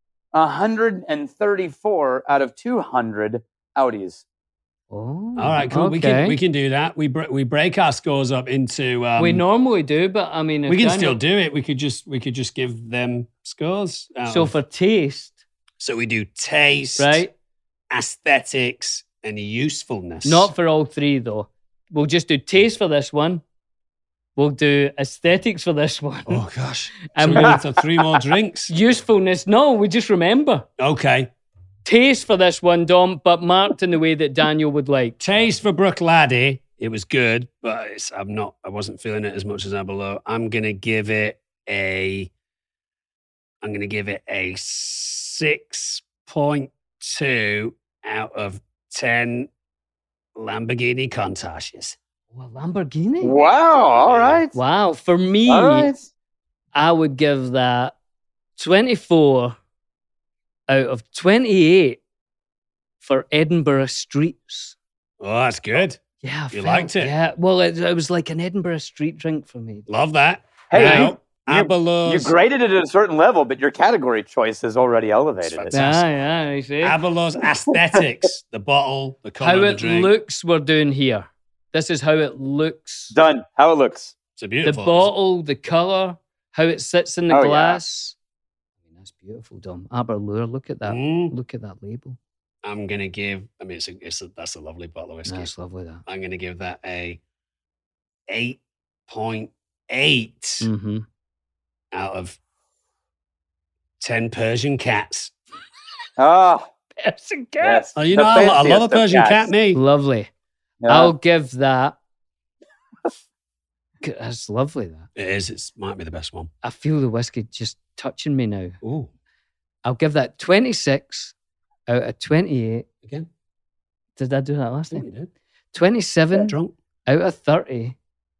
134 out of 200 Audis. Oh, All right, cool. Okay. We can do that. We break our scores up into. we normally do, but I mean, if we can Daniel- still do it. We could just give them scores. So for taste, so we do taste, right? aesthetics, and usefulness. Not for all three though. We'll just do taste for this one. We'll do aesthetics for this one. Oh gosh. And So we're going to have 3 more drinks. Usefulness, no, we just remember. Okay. Taste for this one, Dom, but marked in the way that Daniel would like. Taste for Bruichladdich. It was good, but I wasn't feeling it as much as Aberlour. I'm gonna give it a 6.2 out of 10 Lamborghini Countachs. Oh, a Lamborghini. Wow. All right. Wow. For me, All right. I would give that 24 out of 28 for Edinburgh streets. Oh, that's good. Yeah, You liked it? Yeah, well, it was like an Edinburgh street drink for me. Love that. Hey, Now, you Abelour's, graded it at a certain level, but your category choice has already elevated it. Fantastic. Yeah, you see. Abelour's aesthetics, the bottle, the color How of the it drink. looks, we're doing here. This is how it looks. Done. How it looks. It's a The beautiful. bottle, the color, how it sits in the Oh, yeah. glass. I mean, that's beautiful, Dom. Aberlour, look at that. Mm. Look at that label. I'm gonna give. I mean, that's a lovely bottle of whiskey. That's lovely, that. I'm gonna give that a 8.8 Mm-hmm. out of 10 Persian cats. Ah, Persian cat. yes. Oh, you The know, I love fanciest a of Persian cats. cat, me. Lovely. Yeah. I'll give that. That's lovely, that. It is. It might be the best one. I feel the whiskey just touching me now. Ooh, I'll give that 26 out of 28. again. Did I do that I last think time? you did. 27 Drunk. out of 30.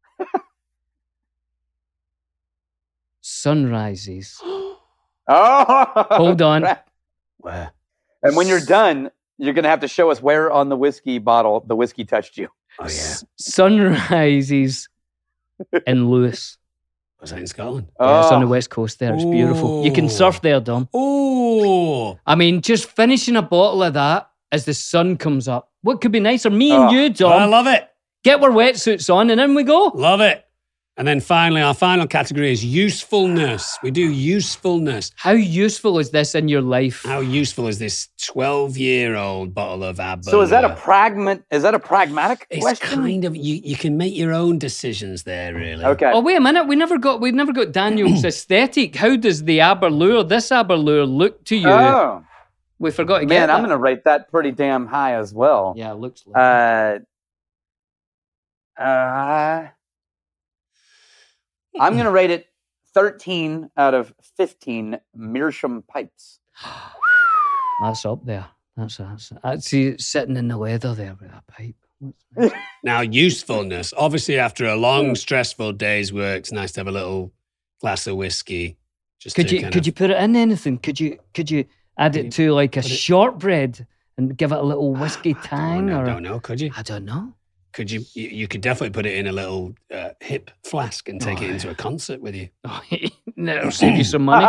Sunrises. Oh, Hold on. crap. Where? And when you're done, you're going to have to show us where on the whiskey bottle the whiskey touched you. Oh yeah. Sunrises in Lewis. Was that in Scotland? Yeah, it's on the Oh. west coast there. It's beautiful. You can Ooh. surf there, Dom. Oh, I mean, just finishing a bottle of that as the sun comes up. What could be nicer? Me and Oh. you, Dom. I love it. Get our wetsuits on and in we go. Love it. And then finally, our final category is usefulness. We do usefulness. How useful is this in your life? How useful is this 12-year-old bottle of Aberlour? So is that a pragmatic It's question? kind of you can make your own decisions there, really. Okay. Oh, wait a minute. We never got Daniel's aesthetic. How does the this Aberlour look to you? Oh, We forgot to get man, that. I'm going to rate that pretty damn high as well. Yeah, it looks like I'm going to rate it 13 out of 15 Meerschaum pipes. that's up there. That's I see it sitting in the leather there with that pipe. What's that? Now, usefulness. Obviously, after a long, stressful day's work, it's nice to have a little glass of whiskey. Just Could to you kind could of- you put it in anything? Could you add it to like a shortbread and give it a little whiskey tang? I or don't know. Could you? I don't know. Could you? You could definitely put it in a little hip flask and take it into a concert with you. Oh, that'll save you some money.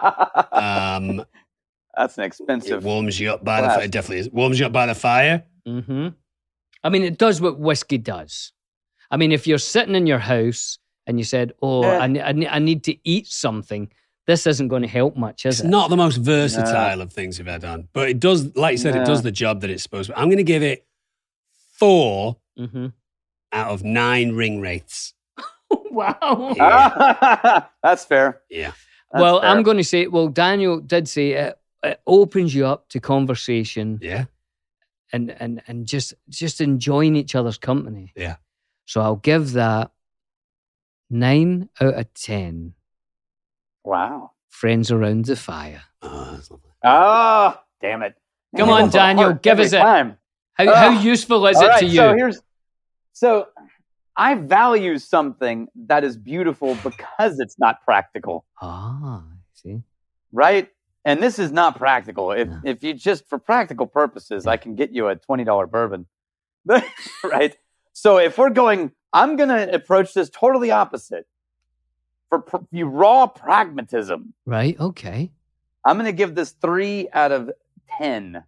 That's an It expensive. warms you up by the Flask. fire. It definitely is. Warms you up by the fire. Mm-hmm. I mean, it does what whiskey does. I mean, if you're sitting in your house and you said, "Oh, Yeah. I need to eat something," this isn't going to help much, is It's it? not the most versatile of things we've had on, but it does, like you said, it No. does the job that it's supposed to. I'm going to give it 4 Mm-hmm. out of 9 ring wraiths. Wow. Yeah. That's fair. Yeah. That's Well, fair. I'm going to say, Daniel did say it opens you up to conversation Yeah. and just enjoying each other's company. Yeah. So I'll give that 9 out of 10 Wow. friends around the fire. Oh, that's lovely. Oh, damn it. Come Man, on, that's a Daniel, heart give every us it. time. How useful is All it right, to you? So I value something that is beautiful because it's not practical, See? right? And this is not practical. If No. if you just for practical purposes, I can get you a $20 bourbon, right? So if we're going, I'm gonna approach this totally opposite. For you raw pragmatism, Right, okay. I'm gonna give this 3 out of 10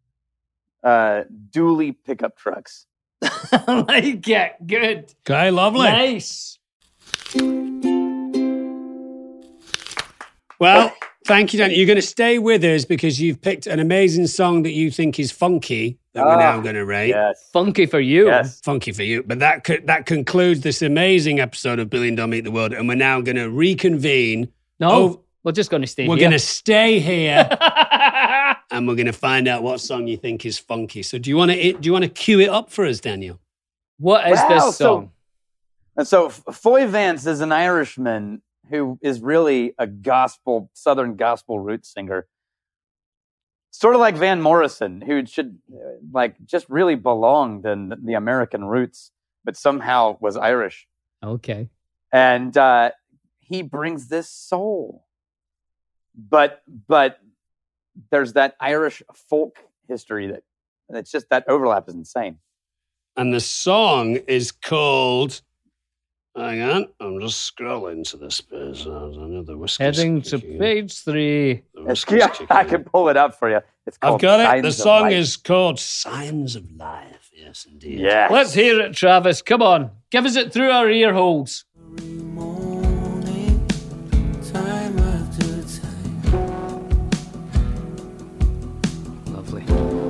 dually pickup trucks. I like it. Good. Okay, lovely. Nice. Well, thank you, Dan. You're going to stay with us because you've picked an amazing song that you think is funky that we're now going to rate. Yes. Funky for you. Yes. Funky for you. But that concludes this amazing episode of Billy and Dom Meet the World. And we're now going to reconvene. No, Oh, we're just going to stay we're here. going to stay here and we're going to find out what song you think is funky. So do you want to cue it up for us, Daniel? What is Wow, this song? And so Foy Vance is an Irishman who is really a Southern gospel roots singer. Sort of like Van Morrison, who should just really belonged in the American roots but somehow was Irish. Okay. And he brings this soul. But there's that Irish folk history that it's just that overlap is insane. And the song is called... Hang on, I'm just scrolling to this bit. The whiskey's Heading to kicking in. page 3. The whiskey's kicking I in. can pull it up for you. It's called I've got it. Signs The of song Life. is called Signs of Life. Yes, indeed. Yeah. Let's hear it, Travis. Come on. Give us it through our ear holes. Lovely.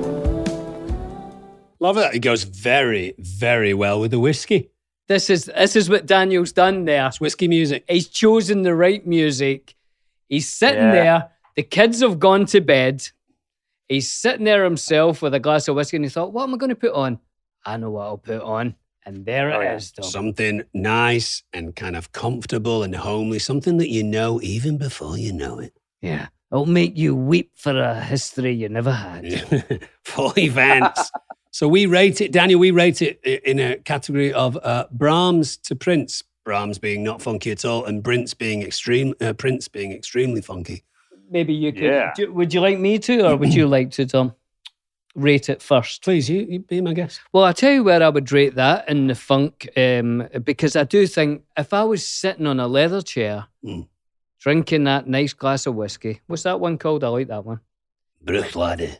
Love it. It goes very, very well with the whiskey. This is what Daniel's done there. It's whiskey music. He's chosen the right music. He's sitting Yeah. there. The kids have gone to bed. He's sitting there himself with a glass of whiskey and he thought, what am I going to put on? I know what I'll put on. And there it is, Tom. Something nice and kind of comfortable and homely. Something that you know even before you know it. Yeah. It'll make you weep for a history you never had. For events. So we rate it, Daniel, we rate it in a category of Brahms to Prince. Brahms being not funky at all and Prince being extremely funky. Maybe you could. Yeah. Would you like me to or would you like to, Tom? Rate it first. Please, you be my guest. Well, I'll tell you where I would rate that in the funk, because I do think if I was sitting on a leather chair, drinking that nice glass of whiskey, what's that one called? I like that one. Bruichladdich.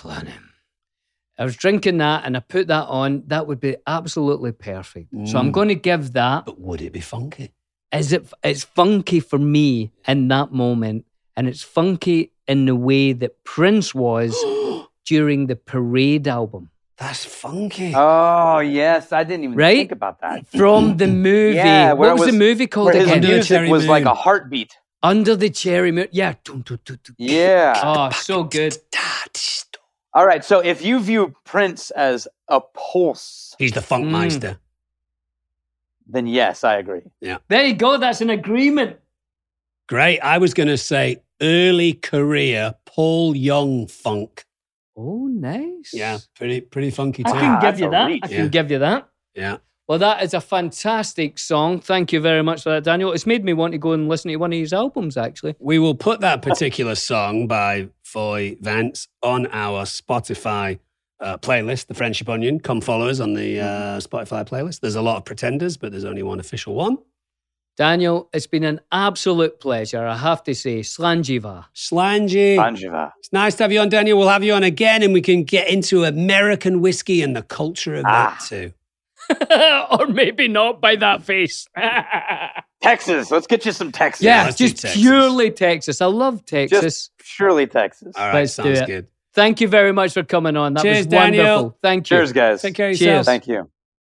I was drinking that and I put that on, that would be absolutely perfect. So I'm going to give that. But would it be funky? It's funky for me in that moment, and it's funky in the way that Prince was during the Parade album. That's funky. Oh, yes. I didn't even Right? think about that. From the movie. Yeah, where what it was the movie called Where his again? Under the music Cherry was like Moon. a heartbeat. Under the Cherry Moon. Yeah. Yeah. Oh, so good. All right. So if you view Prince as a pulse, He's the funk meister. then yes, I agree. There you go. That's an agreement. Great. I was going to say early career Paul Young funk. Oh, nice. Yeah, pretty funky too. I can give that's you a that. reach. I can give you that. Yeah. Well, that is a fantastic song. Thank you very much for that, Daniel. It's made me want to go and listen to one of his albums, actually. We will put that particular song by Foy Vance on our Spotify playlist, The Friendship Onion. Come follow us on the Spotify playlist. There's a lot of pretenders, but there's only one official one. Daniel, it's been an absolute pleasure, I have to say. Slanjiva. Slangy. Anjiva. It's nice to have you on, Daniel. We'll have you on again and we can get into American whiskey and the culture of it too. Or maybe not by that face. Texas. Let's get you some Texas. Yeah, let's do just Texas. purely Texas. I love Texas. Just surely Texas. All right, Let's do sounds it. good. Thank you very much for coming on. That Cheers, was wonderful. Daniel. Thank you. Cheers, guys. Take care of Cheers. yourself. Thank you.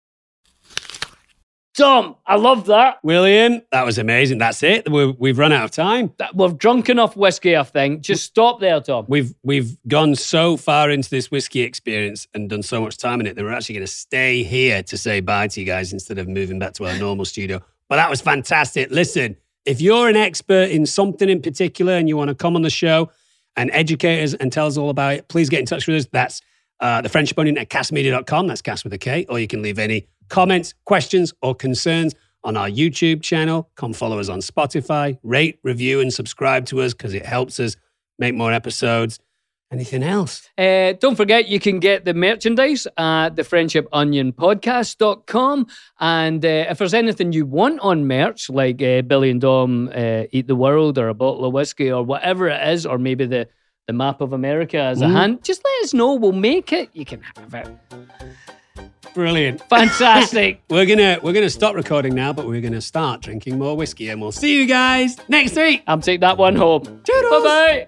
Tom, I love that. William, that was amazing. That's it. We've run out of time. We've drunk enough whiskey, I think. Just stop there, Tom. We've gone so far into this whiskey experience and done so much time in it that we're actually going to stay here to say bye to you guys instead of moving back to our normal studio. But that was fantastic. Listen, if you're an expert in something in particular and you want to come on the show and educate us and tell us all about it, please get in touch with us. That's the Friendship Onion at castmedia.com. That's cast with a K. Or you can leave any comments, questions, or concerns on our YouTube channel. Come follow us on Spotify. Rate, review, and subscribe to us because it helps us make more episodes. Anything else? Don't forget, you can get the merchandise at thefriendshiponionpodcast.com. And if there's anything you want on merch, like Billy and Dom Eat the World or a bottle of whiskey or whatever it is, or maybe the map of America as a hand, just let us know. We'll make it. You can have it. Brilliant. Fantastic. We're gonna stop recording now, but we're gonna start drinking more whiskey, and we'll see you guys next week. I'll take that one home. Toodles. Bye-bye.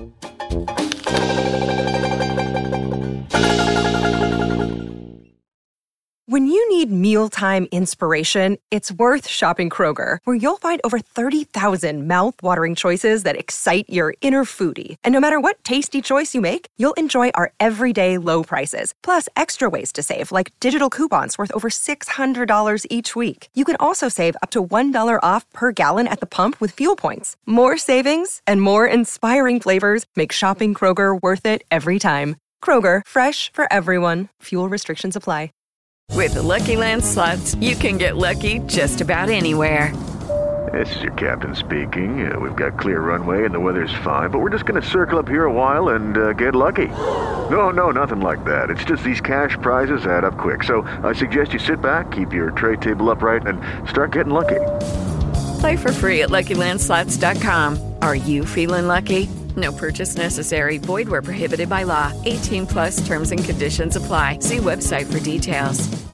When you need mealtime inspiration, it's worth shopping Kroger, where you'll find over 30,000 mouth-watering choices that excite your inner foodie. And no matter what tasty choice you make, you'll enjoy our everyday low prices, plus extra ways to save, like digital coupons worth over $600 each week. You can also save up to $1 off per gallon at the pump with fuel points. More savings and more inspiring flavors make shopping Kroger worth it every time. Kroger, fresh for everyone. Fuel restrictions apply. With the Lucky Land Slots, you can get lucky just about anywhere. This is your captain speaking. We've got clear runway and the weather's fine, but we're just going to circle up here a while and get lucky. No, nothing like that. It's just these cash prizes add up quick. So I suggest you sit back, keep your tray table upright, and start getting lucky. Play for free at LuckyLandSlots.com. Are you feeling lucky? No purchase necessary. Void where prohibited by law. 18+ terms and conditions apply. See website for details.